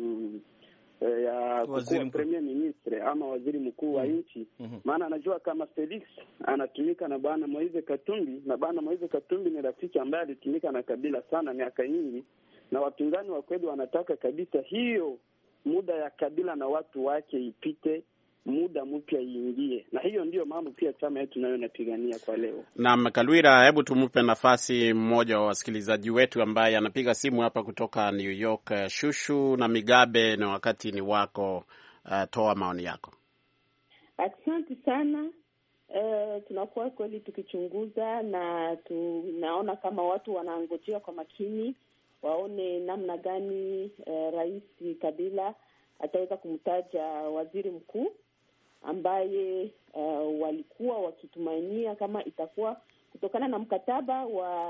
kuwa premier ministre ama waziri mkuu wa nchi. Maana anajua kama Felix anatumika na bwana Moise Katumbi, na bwana Moise Katumbi ni rafiki ambaye alitumika na Kabila sana miaka nyingi, na wapinzani wa kweli wanataka kabisa hiyo muda ya Kabila na watu wake ipite, muda mpya iingie. Na hiyo ndiyo mambo pia chama yetu nayo napigania kwa leo. Naam, Kalwira, hebu tumupe nafasi mmoja wa wasikilizaji wetu ambaye anapiga simu hapa kutoka New York. Shushu na Migabe, na wakati ni wako, toa maoni yako. Asante sana. Tunakuwa kweli tukichunguza na tunaona kama watu wanaangojea kwa makini waone namna gani Rais Kabila ataweza kumtaja waziri mkuu ambaye walikuwa wakitumainia kama itakuwa kutokana na mkataba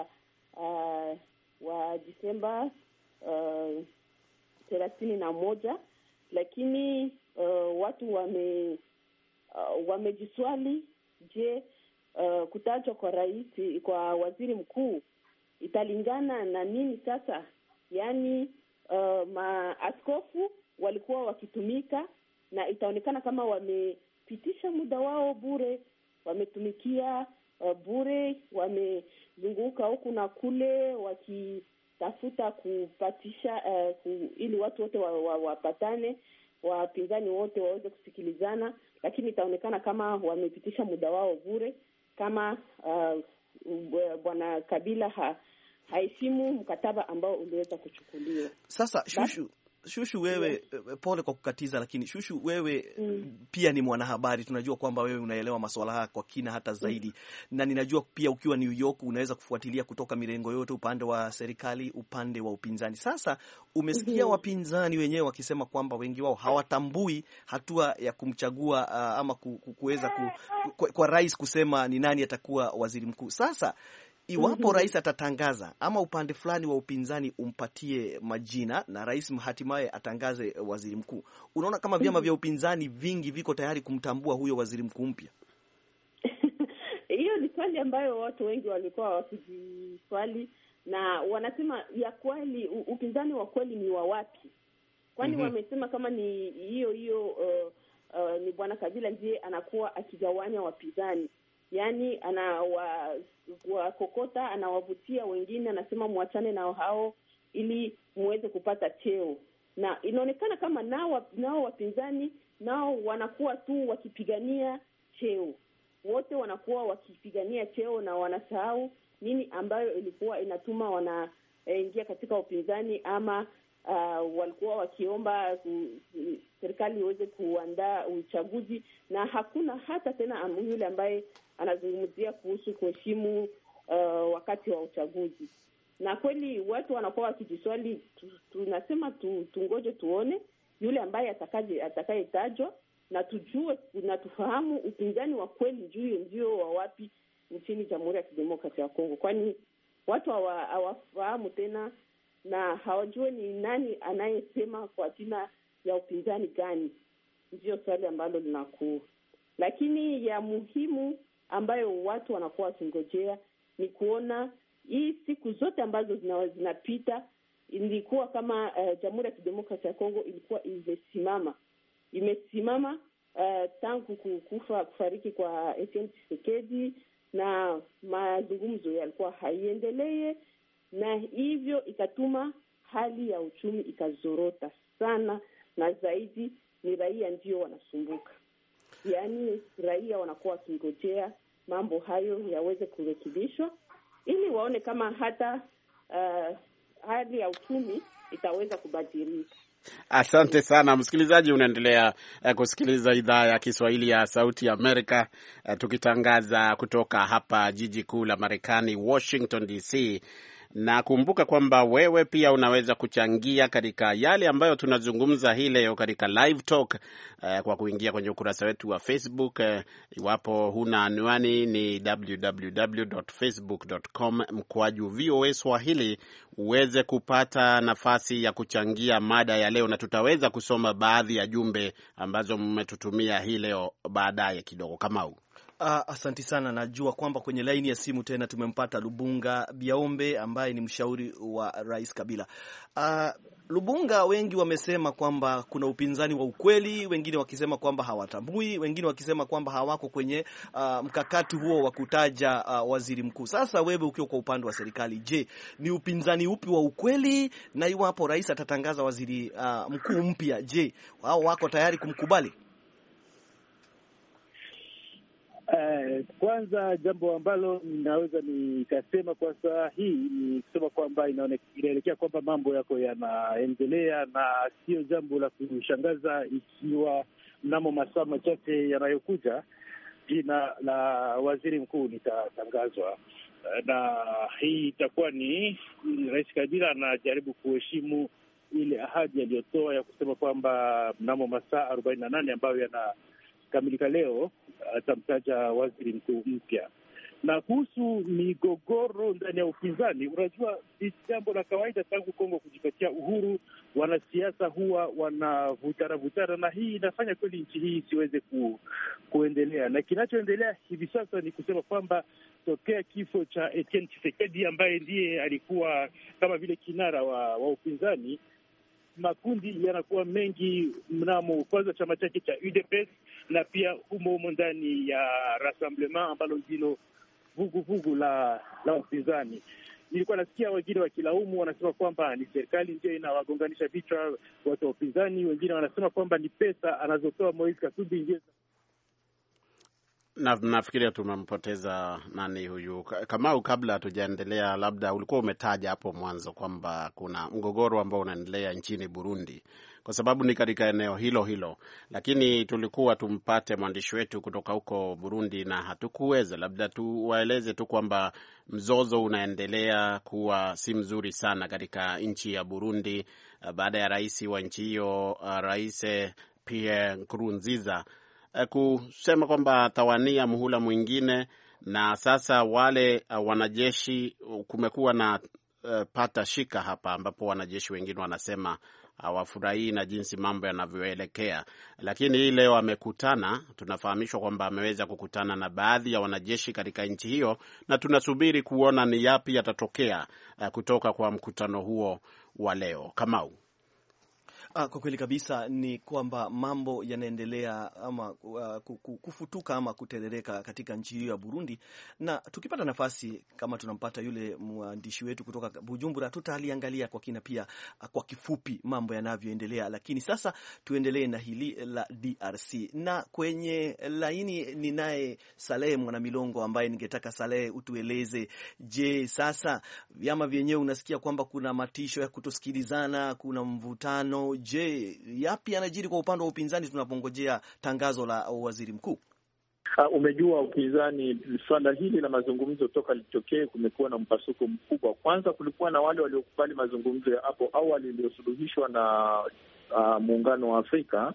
wa Disemba 31, lakini watu wamejiswali, je, kutajwa kwa waziri mkuu italingana na nini sasa? Yaani maaskofu walikuwa wakitumika na itaonekana kama wamepitisha muda wao bure, wametumikia bure, wamezunguka huku na kule wakitafuta kupatisha ili watu wote wapatane, wapinzani wote waweze kusikilizana, lakini itaonekana kama wamepitisha muda wao bure, kama bwana Kabila haheshimu mkataba ambao uliweza kuchukuliwa. Sasa Shushu wewe, pole kwa kukatiza, lakini Shushu wewe pia ni mwanahabari. Tunajua kwamba wewe unaelewa masuala haya kwa kina hata zaidi. Na ninajua pia ukiwa New York unaweza kufuatilia kutoka mirengo yote, upande wa serikali, upande wa upinzani. Sasa umesikia wapinzani wenyewe wakisema kwamba wengi wao hawatambui hatua ya kumchagua ama kuweza kwa rais kusema ni nani atakuwa waziri mkuu. Sasa Iwapo rais atatangaza ama upande fulani wa upinzani umpatie majina na rais hatimaye atangaze waziri mkuu, unaona kama vyama vya upinzani vingi viko tayari kumtambua huyo waziri mkuu mpya? Hiyo ni swali ambayo watu wengi walikuwa wakijiswali, na wanasema ya kweli upinzani wa kweli ni wa wapi? Kwani wamesema kama ni hiyo ni Bwana Kabila ndiye anakuwa akigawanya wapinzani, yaani anawakokota, anawavutia wengine, anasema muachane nao hao ili muweze kupata cheo. Na inaonekana kama nao wapinzani nao wanakuwa tu wakipigania cheo, wote wanakuwa wakipigania cheo na wanasahau nini ambayo ilikuwa inatuma wanaingia katika upinzani, ama walikuwa wakiomba serikali iweze kuandaa uchaguzi, na hakuna hata tena yule ambaye anazungumzia kuhusu kuheshimu wakati wa uchaguzi. Na kweli watu wanakuwa wakijiswali, tunasema tungoje tuone yule ambaye atakayetajwa, na tujue na tufahamu upinzani wa kweli ndio wa wapi nchini Jamhuri ya Kidemokrasia ya Kongo, kwani watu hawafahamu tena na hawajue ni nani anayesema kwa jina ya upinzani gani. Ndio swali ambalo linakuwa, lakini ya muhimu ambayo watu wanakuwa wakingojea ni kuona hii siku zote ambazo zinapita, ilikuwa kama Jamhuri ya Kidemokrasia ya Kongo ilikuwa imesimama tangu kufariki kwa Etienne Tshisekedi, na mazungumzo yalikuwa haiendelee, na hivyo ikatuma hali ya uchumi ikazorota sana, na zaidi ni raia ndio wanasumbuka. Yaani raia wanakuwa wakingojea mambo hayo yaweze kurekebishwa ili waone kama hata hali ya uchumi itaweza kubadilika. Asante sana msikilizaji, unaendelea kusikiliza idhaa ya Kiswahili ya Sauti ya Amerika, tukitangaza kutoka hapa jiji kuu la Marekani, Washington DC. Na kumbuka kwamba wewe pia unaweza kuchangia katika yale ambayo tunazungumza hii leo katika Live Talk kwa kuingia kwenye ukurasa wetu wa Facebook. Iwapo huna anwani ni www.facebook.com/VOA Swahili, uweze kupata nafasi ya kuchangia mada ya leo, na tutaweza kusoma baadhi ya jumbe ambazo mmetutumia hii leo baadaye kidogo. Kamau. Asanti sana. Najua kwamba kwenye laini ya simu tena tumempata Lubunga Biaombe ambaye ni mshauri wa Rais Kabila. Lubunga, wengi wamesema kwamba kuna upinzani wa ukweli, wengine wakisema kwamba hawatambui, wengine wakisema kwamba hawako kwenye mkakati huo wa kutaja waziri mkuu. Sasa wewe ukiwa kwa upande wa serikali, je, ni upinzani upi wa ukweli? Na iwapo rais atatangaza waziri mkuu mpya, je, wao wako tayari kumkubali? Kwanza jambo ambalo ninaweza nikasema kwa saa hii ni kusema kwamba inaelekea kwamba mambo yako yanaendelea, na sio jambo la kushangaza ikiwa mnamo masaa machache yanayokuja jina la waziri mkuu litatangazwa, na hii itakuwa ni Rais Kabila anajaribu kuheshimu ile ahadi aliyotoa ya kusema kwamba mnamo masaa 48 ambayo yanakamilika leo atamtaja waziri mkuu mpya. Na kuhusu migogoro ndani ya upinzani, unajua ni jambo la kawaida tangu Kongo kujipatia uhuru, wanasiasa huwa wanavutana, na hii inafanya kweli nchi hii isiweze kuendelea. Na kinachoendelea hivi sasa ni kusema kwamba tokea kifo cha Etienne Tshisekedi ambaye ndiye alikuwa kama vile kinara wa upinzani, makundi yanakuwa mengi mnamo kwanza chama chake cha UDPS, na pia humo ndani ya Rassemblement ambalo ndilo vuguvugu la upinzani. Nilikuwa nasikia wengine wakilaumu, wanasema kwamba ni serikali ndio inawagonganisha vichwa watu wa upinzani, wengine wanasema kwamba ni pesa anazotoa Moise Katumbi ndio. Nafikiria tumempoteza nani huyu Kamau. Kabla hatujaendelea, labda ulikuwa umetaja hapo mwanzo kwamba kuna mgogoro ambao unaendelea nchini Burundi, kwa sababu ni katika eneo hilo, lakini tulikuwa tumpate mwandishi wetu kutoka huko Burundi na hatukuweza. Labda tuwaeleze tu kwamba mzozo unaendelea kuwa si mzuri sana katika nchi ya Burundi baada ya rais wa nchi hiyo, Rais Pierre Nkurunziza kusema kwamba atawania muhula mwingine, na sasa wale wanajeshi, kumekuwa na pata shika hapa, ambapo wanajeshi wengine wanasema hawafurahii na jinsi mambo yanavyoelekea, lakini hii leo amekutana, tunafahamishwa kwamba ameweza kukutana na baadhi ya wanajeshi katika nchi hiyo, na tunasubiri kuona ni yapi yatatokea kutoka kwa mkutano huo wa leo. Kamau. Kwa kweli kabisa ni kwamba mambo yanaendelea ama kufutuka ama kuterereka katika nchi hiyo ya Burundi, na tukipata nafasi kama tunampata yule mwandishi wetu kutoka Bujumbura, tutaliangalia kwa kina pia kwa kifupi mambo yanavyoendelea. Lakini sasa tuendelee na hili la DRC, na kwenye laini ninaye Saleh Mwanamilongo ambaye ningetaka Saleh utueleze, je, sasa vyama vyenyewe unasikia kwamba kuna matisho ya kutosikilizana, kuna mvutano. Je, yapi yanajiri kwa upande wa upinzani tunapongojea tangazo la waziri mkuu? Umejua upinzani, swala hili la mazungumzo toka litokee kumekuwa na mpasuko mkubwa. Kwanza kulikuwa na wale waliokubali mazungumzo ya hapo awali iliyosuluhishwa na Muungano wa Afrika,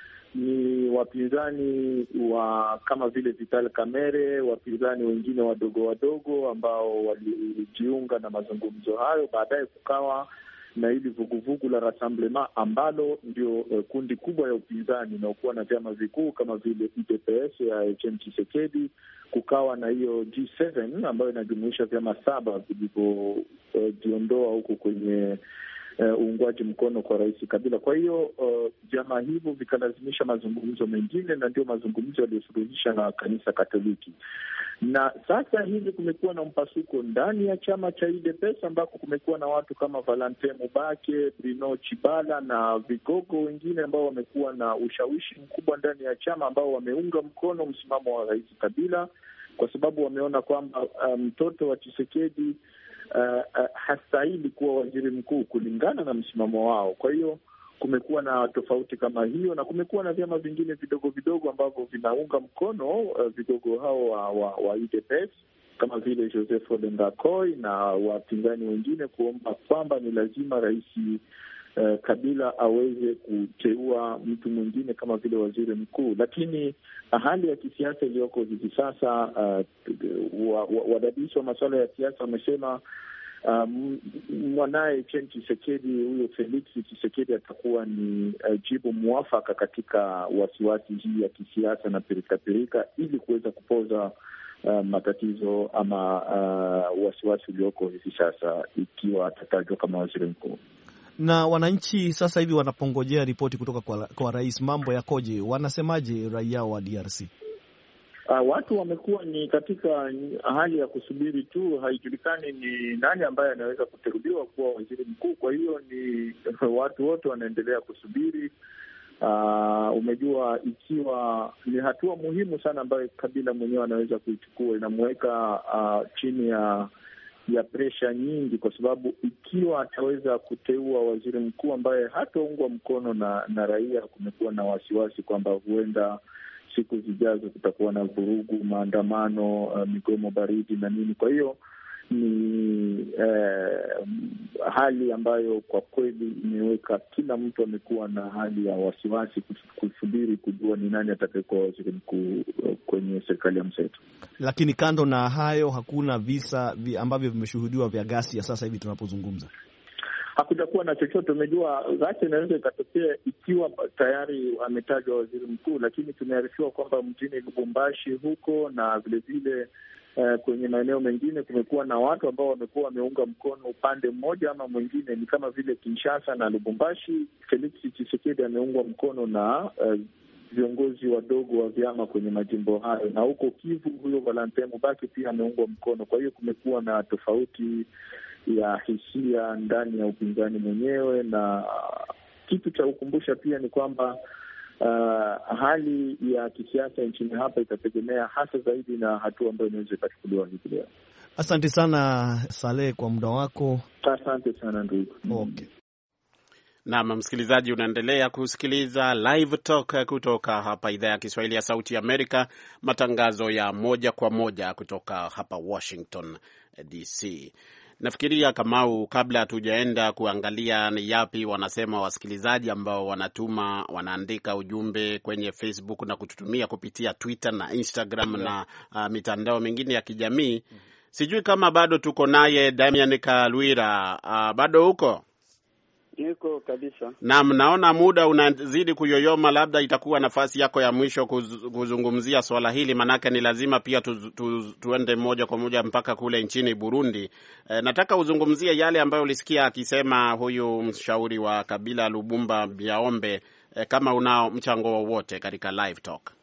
ni wapinzani wa kama vile Vital Kamerhe, wapinzani wengine wadogo wadogo ambao walijiunga na mazungumzo hayo. Baadaye kukawa na hili vuguvugu la Rassemblement ambalo ndio kundi kubwa ya upinzani inaokuwa na vyama vikuu kama vile UDPS ya Etienne Tshisekedi. Kukawa na hiyo G7 ambayo inajumuisha vyama 7 vilivyojiondoa huko kwenye uungwaji mkono kwa Rais Kabila. Kwa hiyo vyama hivyo vikalazimisha mazungumzo mengine, na ndio mazungumzo yaliyosuluhisha na Kanisa Katoliki. Na sasa hivi kumekuwa na mpasuko ndani ya chama cha UDPS ambako kumekuwa na watu kama Valentin Mubake, Bruno Chibala na vigogo wengine ambao wamekuwa na ushawishi mkubwa ndani ya chama, ambao wameunga mkono msimamo wa Rais Kabila kwa sababu wameona kwamba mtoto wa Tshisekedi hastahili kuwa waziri mkuu kulingana na msimamo wao. Kwa hiyo kumekuwa na tofauti kama hiyo, na kumekuwa na vyama vingine vidogo vidogo ambavyo vinaunga mkono vigogo hao wa UDPS kama vile Joseph Olenga Koi na wapinzani wengine kuomba kwamba ni lazima Rais Kabila aweze kuteua mtu mwingine kama vile waziri mkuu. Lakini hali ya kisiasa iliyoko hivi sasa, wadadisi wa masuala ya siasa wamesema mwanaye Etienne Tshisekedi, huyo Felix Tshisekedi, atakuwa ni jibu mwafaka katika wasiwasi hii ya kisiasa na pirikapirika, ili kuweza kupoza matatizo ama wasiwasi ulioko hivi sasa, ikiwa atatajwa kama waziri mkuu. Na wananchi sasa hivi wanapongojea ripoti kutoka kwa rais, mambo yakoje? Wanasemaje raia wa DRC? Watu wamekuwa ni katika hali ya kusubiri tu. Haijulikani ni nani ambaye anaweza kuteuliwa kuwa waziri mkuu. Kwa hiyo ni watu wote wanaendelea kusubiri. Umejua, ikiwa ni hatua muhimu sana ambayo Kabila mwenyewe anaweza kuichukua, inamweka chini ya presha nyingi, kwa sababu ikiwa ataweza kuteua waziri mkuu ambaye hataungwa mkono na raia, kumekuwa na wasiwasi kwamba huenda siku zijazo kutakuwa na vurugu, maandamano, migomo baridi na nini. Kwa hiyo ni hali ambayo kwa kweli imeweka kila mtu amekuwa na hali ya wasiwasi kusubiri kujua ni nani atakayekuwa waziri mkuu kwenye serikali ya mseto. Lakini kando na hayo, hakuna visa ambavyo vimeshuhudiwa vya ghasia sasa hivi tunapozungumza. Hakujakuwa na chochote. Umejua, ghasia inaweza ikatokea ikiwa tayari ametajwa waziri mkuu, lakini tumearifiwa kwamba mjini Lubumbashi huko na vilevile kwenye maeneo mengine kumekuwa na watu ambao wamekuwa wameunga mkono upande mmoja ama mwingine. Ni kama vile Kinshasa na Lubumbashi, Felix Tshisekedi ameungwa mkono na viongozi wadogo wa vyama kwenye majimbo hayo, na huko Kivu huyo Valentin Mubake pia ameungwa mkono. Kwa hiyo kumekuwa na tofauti ya hisia ndani ya upinzani mwenyewe, na kitu cha kukumbusha pia ni kwamba hali ya kisiasa nchini hapa itategemea hasa zaidi na hatua ambayo inaweza ikachukuliwa hivi leo. Asante sana Saleh kwa muda wako. Asante sana ndugu. Okay. Naam, msikilizaji, unaendelea kusikiliza Live Talk kutoka hapa idhaa ya Kiswahili ya Sauti Amerika, matangazo ya moja kwa moja kutoka hapa Washington DC. Nafikiria Kamau, kabla hatujaenda kuangalia ni yapi wanasema wasikilizaji ambao wanaandika ujumbe kwenye Facebook na kututumia kupitia Twitter na Instagram na mitandao mingine ya kijamii. Sijui kama bado tuko naye Damian Kalwira. Bado huko? Niko kabisa. Naam, naona muda unazidi kuyoyoma, labda itakuwa nafasi yako ya mwisho kuzungumzia swala hili, manake ni lazima pia tuende moja kwa moja mpaka kule nchini Burundi. Nataka uzungumzie yale ambayo ulisikia akisema huyu mshauri wa Kabila Lubumba Biaombe, kama unao mchango wowote katika live talk.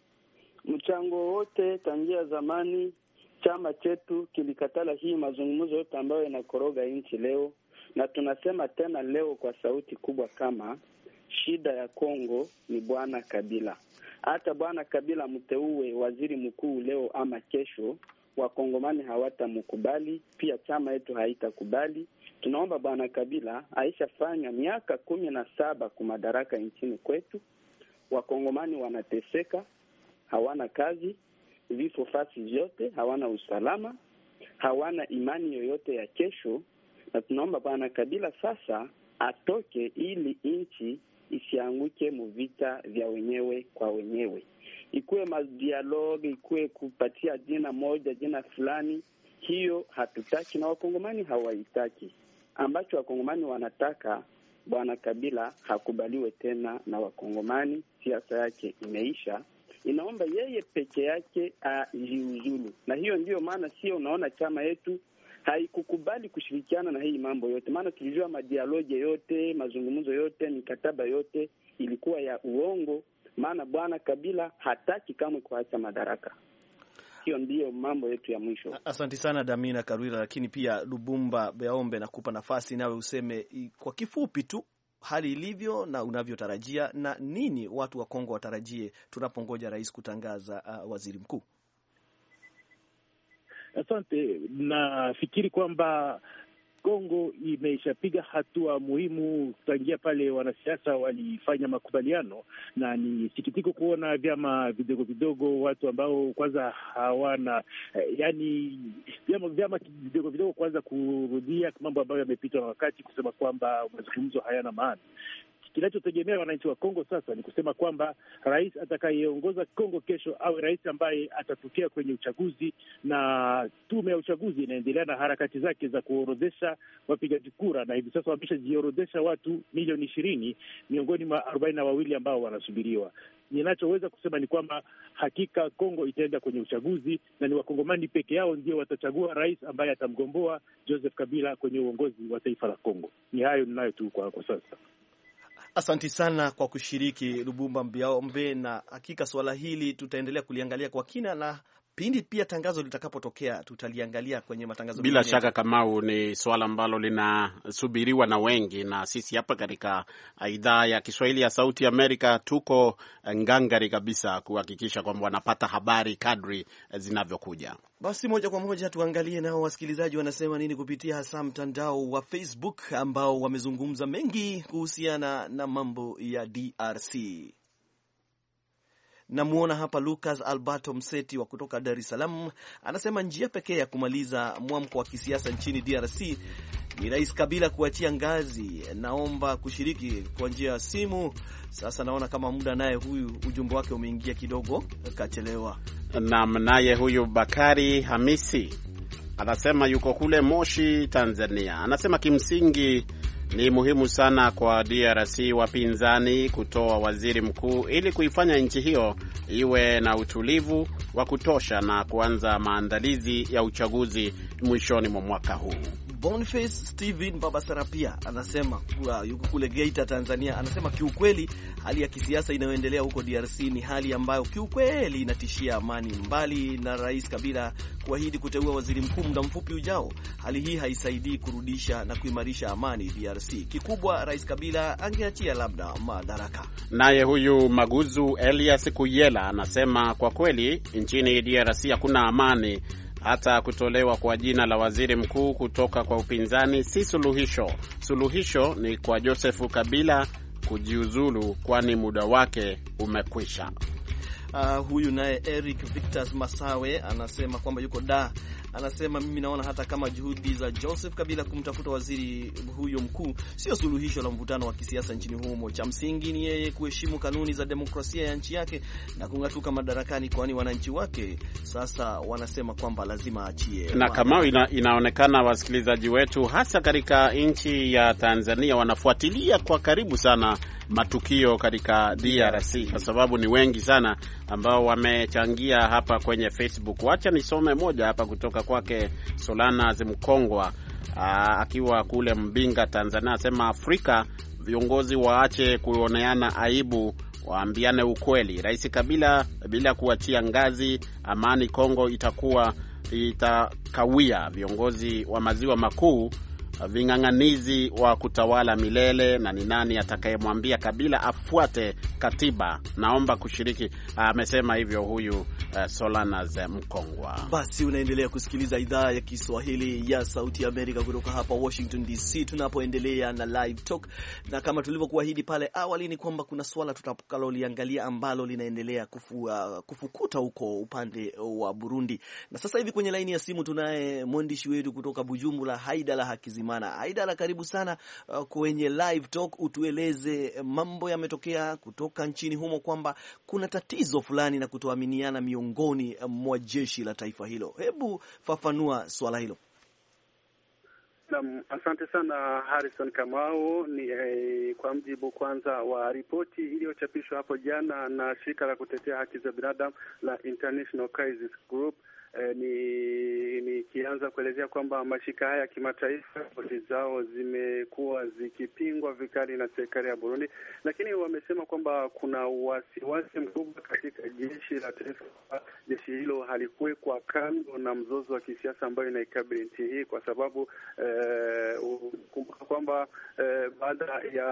Mchango wote tangia zamani chama chetu kilikatala hii mazungumzo yote ambayo yanakoroga nchi leo, na tunasema tena leo kwa sauti kubwa kama shida ya Kongo ni Bwana Kabila. Hata Bwana Kabila mteue waziri mkuu leo ama kesho, Wakongomani hawatamkubali, pia chama yetu haitakubali. Tunaomba Bwana Kabila aishafanya miaka 17 kwa madaraka nchini kwetu. Wakongomani wanateseka, hawana kazi, vifo fasi vyote, hawana usalama, hawana imani yoyote ya kesho. Na tunaomba Bwana Kabila sasa atoke ili nchi isianguke muvita vya wenyewe kwa wenyewe. Ikuwe madialogue, ikuwe kupatia jina moja, jina fulani, hiyo hatutaki na Wakongomani hawaitaki. Ambacho Wakongomani wanataka, Bwana Kabila hakubaliwe tena na Wakongomani, siasa yake imeisha. Inaomba yeye peke yake ajiuzulu. Na hiyo ndiyo maana sio unaona chama yetu haikukubali kushirikiana na hii mambo yote. Maana tulijua madialogue yote, mazungumzo yote, mikataba yote ilikuwa ya uongo. Maana Bwana Kabila hataki kamwe kuacha madaraka. Hiyo ndiyo mambo yetu ya mwisho. Asante sana Damina Karwira, lakini pia Lubumba Biaombe, nakupa nafasi nawe useme kwa kifupi tu hali ilivyo na unavyotarajia, na nini watu wa Kongo watarajie tunapongoja rais kutangaza waziri mkuu. Asante. Nafikiri kwamba Kongo imeshapiga hatua muhimu tangia pale wanasiasa walifanya makubaliano, na ni sikitiko kuona vyama vidogo vidogo, watu ambao kwanza hawana vyama vidogo vidogo kwanza kurudia mambo ambayo yamepita wakati, kusema kwamba mazungumzo hayana maana. Kinachotegemea wananchi wa Kongo sasa ni kusema kwamba rais atakayeongoza Kongo kesho awe rais ambaye atatokea kwenye uchaguzi, na tume ya uchaguzi inaendelea na harakati zake za kuorodhesha wapigaji kura, na hivi sasa wameshajiorodhesha watu milioni 20 miongoni mwa 42 ambao wanasubiriwa. Ninachoweza kusema ni kwamba hakika Kongo itaenda kwenye uchaguzi, na ni Wakongomani peke yao ndio watachagua rais ambaye atamgomboa Joseph Kabila kwenye uongozi wa taifa la Kongo. Ni hayo ninayo tu kwa sasa. Asanti sana kwa kushiriki Lubumba Biaombe, na hakika swala hili tutaendelea kuliangalia kwa kina, na pindi pia tangazo litakapotokea tutaliangalia kwenye matangazo. Bila shaka Kamau, ni swala ambalo linasubiriwa na wengi, na sisi hapa katika idhaa ya Kiswahili ya Sauti Amerika tuko ngangari kabisa kuhakikisha kwamba wanapata habari kadri zinavyokuja. Basi moja kwa moja tuangalie nao wasikilizaji wanasema nini kupitia hasa mtandao wa Facebook, ambao wamezungumza mengi kuhusiana na mambo ya DRC. Namuona hapa Lucas Alberto Mseti wa kutoka Dar es Salaam, anasema njia pekee ya kumaliza mwamko wa kisiasa nchini DRC ni Rais Kabila kuachia ngazi. Naomba kushiriki kwa njia ya simu. Sasa naona kama muda naye huyu ujumbe wake umeingia kidogo kachelewa. Naam, naye huyu Bakari Hamisi anasema yuko kule Moshi, Tanzania. Anasema kimsingi ni muhimu sana kwa DRC wapinzani kutoa waziri mkuu ili kuifanya nchi hiyo iwe na utulivu wa kutosha na kuanza maandalizi ya uchaguzi mwishoni mwa mwaka huu. Boniface Steven Babasarapia anasema yuko kule Geita, Tanzania. Anasema kiukweli hali ya kisiasa inayoendelea huko DRC ni hali ambayo kiukweli inatishia amani. Mbali na Rais Kabila kuahidi kuteua waziri mkuu muda mfupi ujao, hali hii haisaidii kurudisha na kuimarisha amani DRC. Kikubwa Rais Kabila angeachia labda madaraka. Naye huyu Maguzu Elias Kuyela anasema kwa kweli nchini DRC hakuna amani. Hata kutolewa kwa jina la waziri mkuu kutoka kwa upinzani si suluhisho. Suluhisho ni kwa Joseph Kabila kujiuzulu, kwani muda wake umekwisha. Huyu naye Eric Victor Masawe anasema kwamba yuko anasema mimi naona hata kama juhudi za Joseph Kabila kumtafuta waziri huyo mkuu sio suluhisho la mvutano wa kisiasa nchini humo. Cha msingi ni yeye kuheshimu kanuni za demokrasia ya nchi yake na kung'atuka madarakani, kwani wananchi wake sasa wanasema kwamba lazima achie. Na kama inaonekana wasikilizaji wetu hasa katika nchi ya Tanzania wanafuatilia kwa karibu sana matukio katika DRC kwa sababu ni wengi sana ambao wamechangia hapa kwenye Facebook. Wacha nisome moja hapa kutoka kwake Solana Zimkongwa akiwa kule Mbinga, Tanzania. Anasema Afrika viongozi waache kuoneana aibu, waambiane ukweli. Rais Kabila bila kuachia ngazi, amani Kongo itakawia. Viongozi wa maziwa makuu ving'ang'anizi wa kutawala milele, na ni nani atakayemwambia Kabila afuate katiba? Naomba kushiriki. Amesema hivyo huyu Solana Mkongwa. Basi unaendelea kusikiliza idhaa ya Kiswahili ya Sauti ya Amerika kutoka hapa Washington DC, tunapoendelea na Live Talk, na kama tulivyokuahidi pale awali ni kwamba kuna swala tutakaloliangalia ambalo linaendelea kufukuta huko upande wa Burundi. Na sasa hivi kwenye laini ya simu tunaye mwandishi wetu kutoka Bujumbura, Haidala Hakizimana. Haidala, karibu sana kwenye Live Talk. Utueleze mambo yametokea kutoka nchini humo kwamba kuna tatizo fulani na kutoaminiana miongoni mwa jeshi la taifa hilo. Hebu fafanua swala hilo. Asante sana Harrison Kamau. Ni kwa mjibu kwanza wa ripoti iliyochapishwa hapo jana na shirika la kutetea haki za binadamu la International Crisis Group, nikianza kuelezea kwamba mashirika haya ya kimataifa ripoti zao zimekuwa zikipingwa vikali na serikali ya Burundi, lakini wamesema kwamba kuna wasiwasi mkubwa katika jeshi la taifa. Jeshi hilo halikuwekwa kando na mzozo wa kisiasa ambayo inaikabili nchi hii, kwa sababu kumbuka kwamba baada ya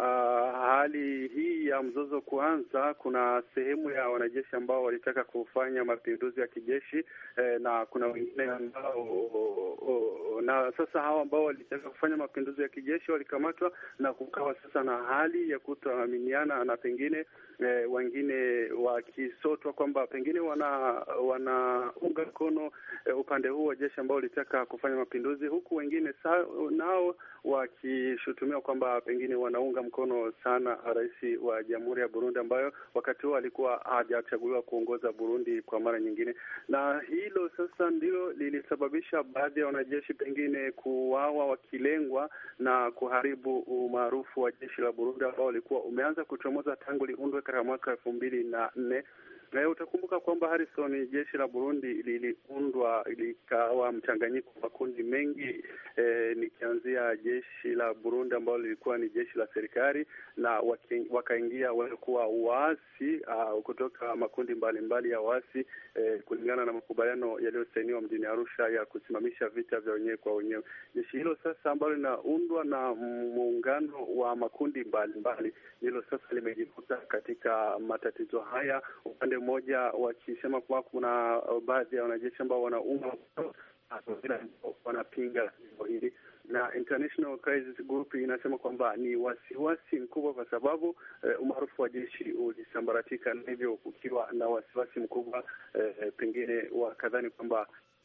hali hii ya mzozo kuanza, kuna sehemu ya wanajeshi ambao walitaka kufanya mapinduzi ya kijeshi, na kuna wengine ambao na sasa hao ambao walitaka kufanya mapinduzi ya kijeshi walikamatwa, na kukawa sasa na hali ya kutoaminiana, na pengine wengine wakisotwa kwamba pengine wanaunga mkono upande huu wa jeshi ambao walitaka kufanya mapinduzi, huku wengine nao wakishutumia kwamba pengine wanaunga mkono sana rais wa Jamhuri ya Burundi ambayo wakati huo alikuwa hajachaguliwa kuongoza Burundi kwa mara nyingine. Na hilo sasa ndilo lilisababisha baadhi ya wanajeshi pengine kuuawa wakilengwa na kuharibu umaarufu wa jeshi la Burundi ambao ulikuwa umeanza kuchomoza tangu liundwe katika mwaka 2004. Na utakumbuka kwamba Harrison, jeshi la Burundi liliundwa likawa mchanganyiko wa makundi mengi, nikianzia jeshi la Burundi ambalo lilikuwa ni jeshi la serikali, na wakaingia walikuwa waasi kutoka makundi mbalimbali ya waasi, kulingana na makubaliano yaliyosainiwa mjini Arusha ya kusimamisha vita vya wenyewe kwa wenyewe. Jeshi hilo sasa ambalo linaundwa na muungano wa makundi mbalimbali, hilo sasa limejikuta katika matatizo haya, upande mmoja wakisema kuwa kuna baadhi ya wanajeshi ambao wanaunga wanapinga hili, na International Crisis Group inasema kwamba ni wasiwasi mkubwa kwa sababu umaarufu wa jeshi ulisambaratika, na hivyo kukiwa na wasiwasi mkubwa, pengine wakadhani kwamba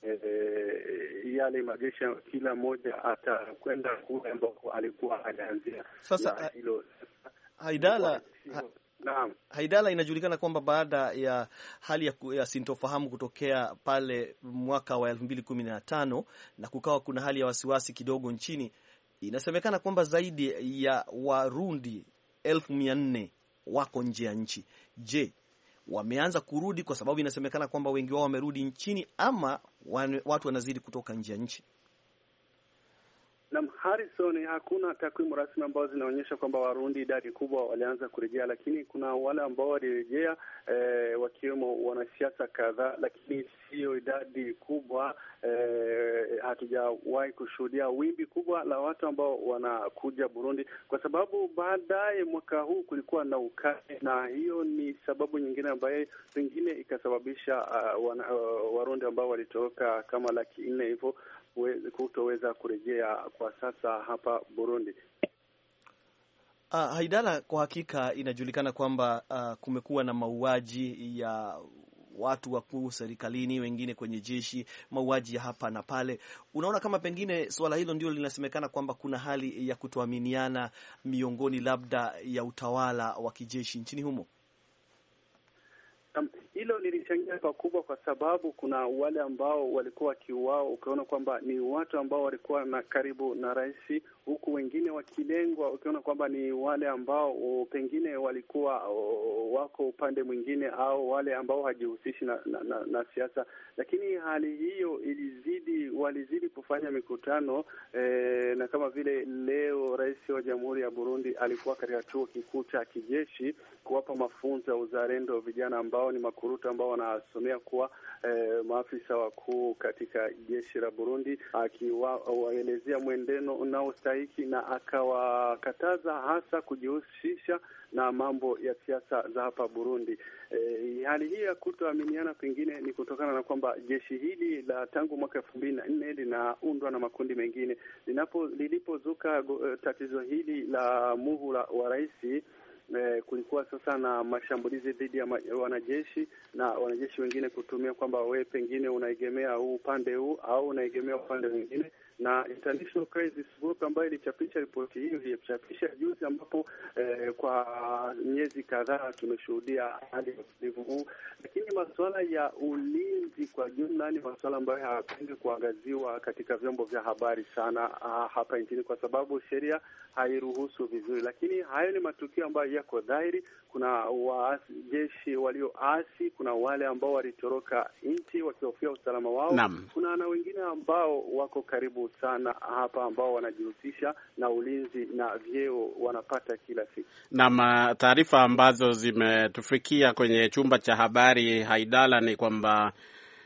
yale majeshi kila moja atakwenda kule ambako alikuwa hajaanzia. Sasa hilo Haidala, inajulikana kwamba baada ya hali ya sintofahamu kutokea pale mwaka wa 2015 na kukawa kuna hali ya wasiwasi kidogo nchini, inasemekana kwamba zaidi ya Warundi 1400 wako nje ya nchi. Je, wameanza kurudi kwa sababu inasemekana kwamba wengi wao wamerudi nchini, ama watu wanazidi kutoka nje ya nchi? Na Harrison, hakuna takwimu rasmi ambazo zinaonyesha kwamba Warundi idadi kubwa walianza kurejea, lakini kuna wale ambao walirejea, wakiwemo wanasiasa kadhaa, lakini sio idadi kubwa. Hatujawahi kushuhudia wimbi kubwa la watu ambao wanakuja Burundi, kwa sababu baadaye mwaka huu kulikuwa na ukame, na hiyo ni sababu nyingine ambayo pengine ikasababisha Warundi ambao walitoka kama 400,000 hivyo kutoweza kurejea kwa sasa hapa Burundi. Haidala, kwa hakika inajulikana kwamba kumekuwa na mauaji ya watu wakuu serikalini, wengine kwenye jeshi, mauaji ya hapa na pale. Unaona kama pengine swala hilo ndio linasemekana kwamba kuna hali ya kutoaminiana miongoni labda ya utawala wa kijeshi nchini humo? Hilo lilichangia pakubwa, kwa sababu kuna wale ambao walikuwa wakiuao, ukiona kwamba ni watu ambao walikuwa na karibu na rais, huku wengine wakilengwa, ukiona kwamba ni wale ambao pengine walikuwa wako upande mwingine, au wale ambao hajihusishi na siasa. Lakini hali hiyo walizidi kufanya mikutano na kama vile leo rais wa Jamhuri ya Burundi alikuwa katika chuo kikuu cha kijeshi kuwapa mafunzo ya uzalendo vijana ambao ni makuruta ambao wanasomea kuwa maafisa wakuu katika jeshi la Burundi, akiwaelezea mwendeno unaostahiki na akawakataza hasa kujihusisha na mambo ya siasa za hapa Burundi. Hali hii ya kutoaminiana pengine ni kutokana na kwamba jeshi hili la tangu mwaka 2004 linaundwa na makundi mengine. Lilipozuka tatizo hili la muhula wa rais, kulikuwa sasa na mashambulizi dhidi ya wanajeshi na wanajeshi wengine kutumia kwamba wewe pengine unaegemea upande huu au unaegemea upande mwingine, na International Crisis Group ambayo ilichapisha ripoti hiyo ilichapisha juzi, ambapo kwa miezi kadhaa tumeshuhudia hali ya utulivu huu. Lakini masuala ya ulinzi kwa jumla ni masuala ambayo hayapendi kuangaziwa katika vyombo vya habari sana hapa nchini, kwa sababu sheria hairuhusu vizuri. Lakini hayo ni matukio ambayo yako dhahiri. Kuna wajeshi walioasi, kuna wale ambao walitoroka nchi wakihofia usalama wao. Kuna na wengine ambao wako karibu sana hapa ambao wanajihusisha na ulinzi na vyeo wanapata kila siku. Na taarifa ambazo zimetufikia kwenye chumba cha habari, Haidala, ni kwamba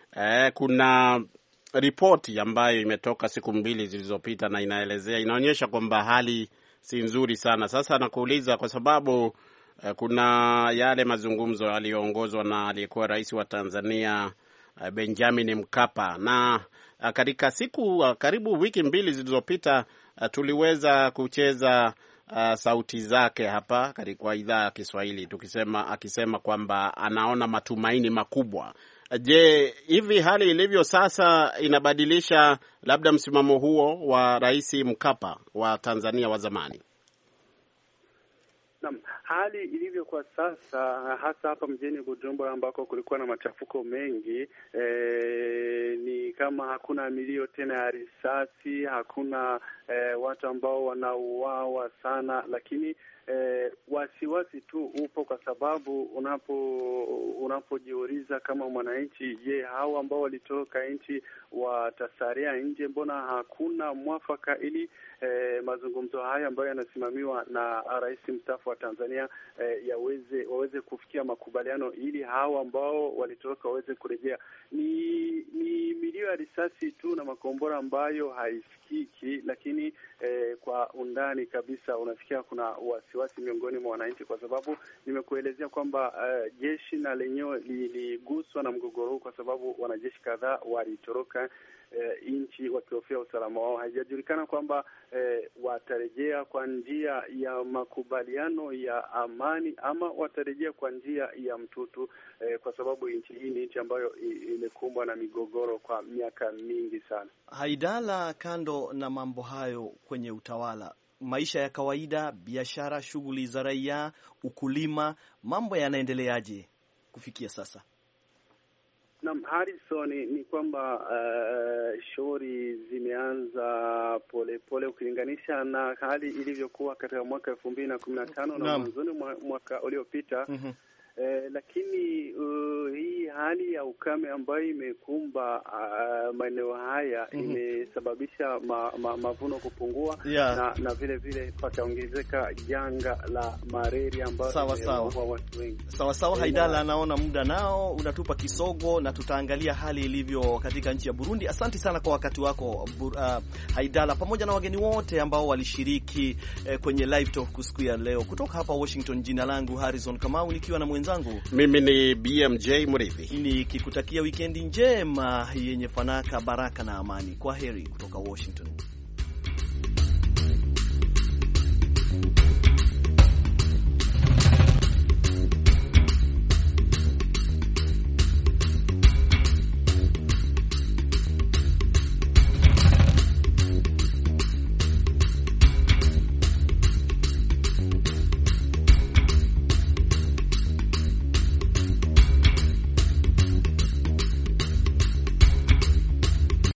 kuna ripoti ambayo imetoka siku 2 zilizopita na inaonyesha kwamba hali si nzuri sana. Sasa nakuuliza, kwa sababu kuna yale mazungumzo yaliyoongozwa na aliyekuwa rais wa Tanzania Benjamin Mkapa, na katika siku karibu wiki 2 zilizopita tuliweza kucheza sauti zake hapa kwa idhaa ya Kiswahili akisema kwamba anaona matumaini makubwa. Je, hivi hali ilivyo sasa inabadilisha labda msimamo huo wa Rais Mkapa wa Tanzania wa zamani? Hali ilivyo kwa sasa, hasa hapa mjini Bujumbura ambako kulikuwa na machafuko mengi, ni kama hakuna milio tena ya risasi, hakuna watu ambao wanauawa sana, lakini wasiwasi tu upo, kwa sababu unapojiuliza kama mwananchi, je, hao ambao walitoka nchi watasalia nje? Mbona hakuna mwafaka ili mazungumzo haya ambayo yanasimamiwa na rais mstaafu wa Tanzania waweze kufikia makubaliano ili hao ambao walitoroka waweze kurejea? Ni milio ya risasi tu na makombora ambayo haisikiki, lakini kwa undani kabisa unafikia kuna wasiwasi miongoni mwa wananchi, kwa sababu nimekuelezea kwamba jeshi na lenyewe liliguswa na mgogoro huu, kwa sababu wanajeshi kadhaa walitoroka nchi wakihofia usalama wao. Haijajulikana kwamba watarejea kwa njia ya makubaliano ya amani ama watarejea kwa njia ya mtutu, kwa sababu nchi hii ni nchi ambayo imekumbwa na migogoro kwa miaka mingi sana. Haidala, kando na mambo hayo kwenye utawala, maisha ya kawaida, biashara, shughuli za raia, ukulima, mambo yanaendeleaje kufikia sasa? Naam, Harrison, ni kwamba shughuli zimeanza pole ukilinganisha na hali ilivyokuwa katika mwaka 2015 na mwanzoni mwaka uliopita. Lakini hii hali ya ukame ambayo imekumba maeneo haya imesababisha mavuno kupungua, na vile vile pataongezeka janga la malaria ambayo imeua watu wengi. Sawa, Haidala, anaona muda nao unatupa kisogo na tutaangalia hali ilivyo katika nchi ya Burundi. Asante sana kwa wakati wako Haidala, pamoja na wageni wote ambao walishiriki kwenye live talk siku ya leo. Kutoka hapa Washington, jina langu Harrison Kamau, nikiwa na mwenzangu mimi ni BMJ Murithi, nikikutakia wikendi njema yenye fanaka, baraka na amani. Kwa heri kutoka Washington.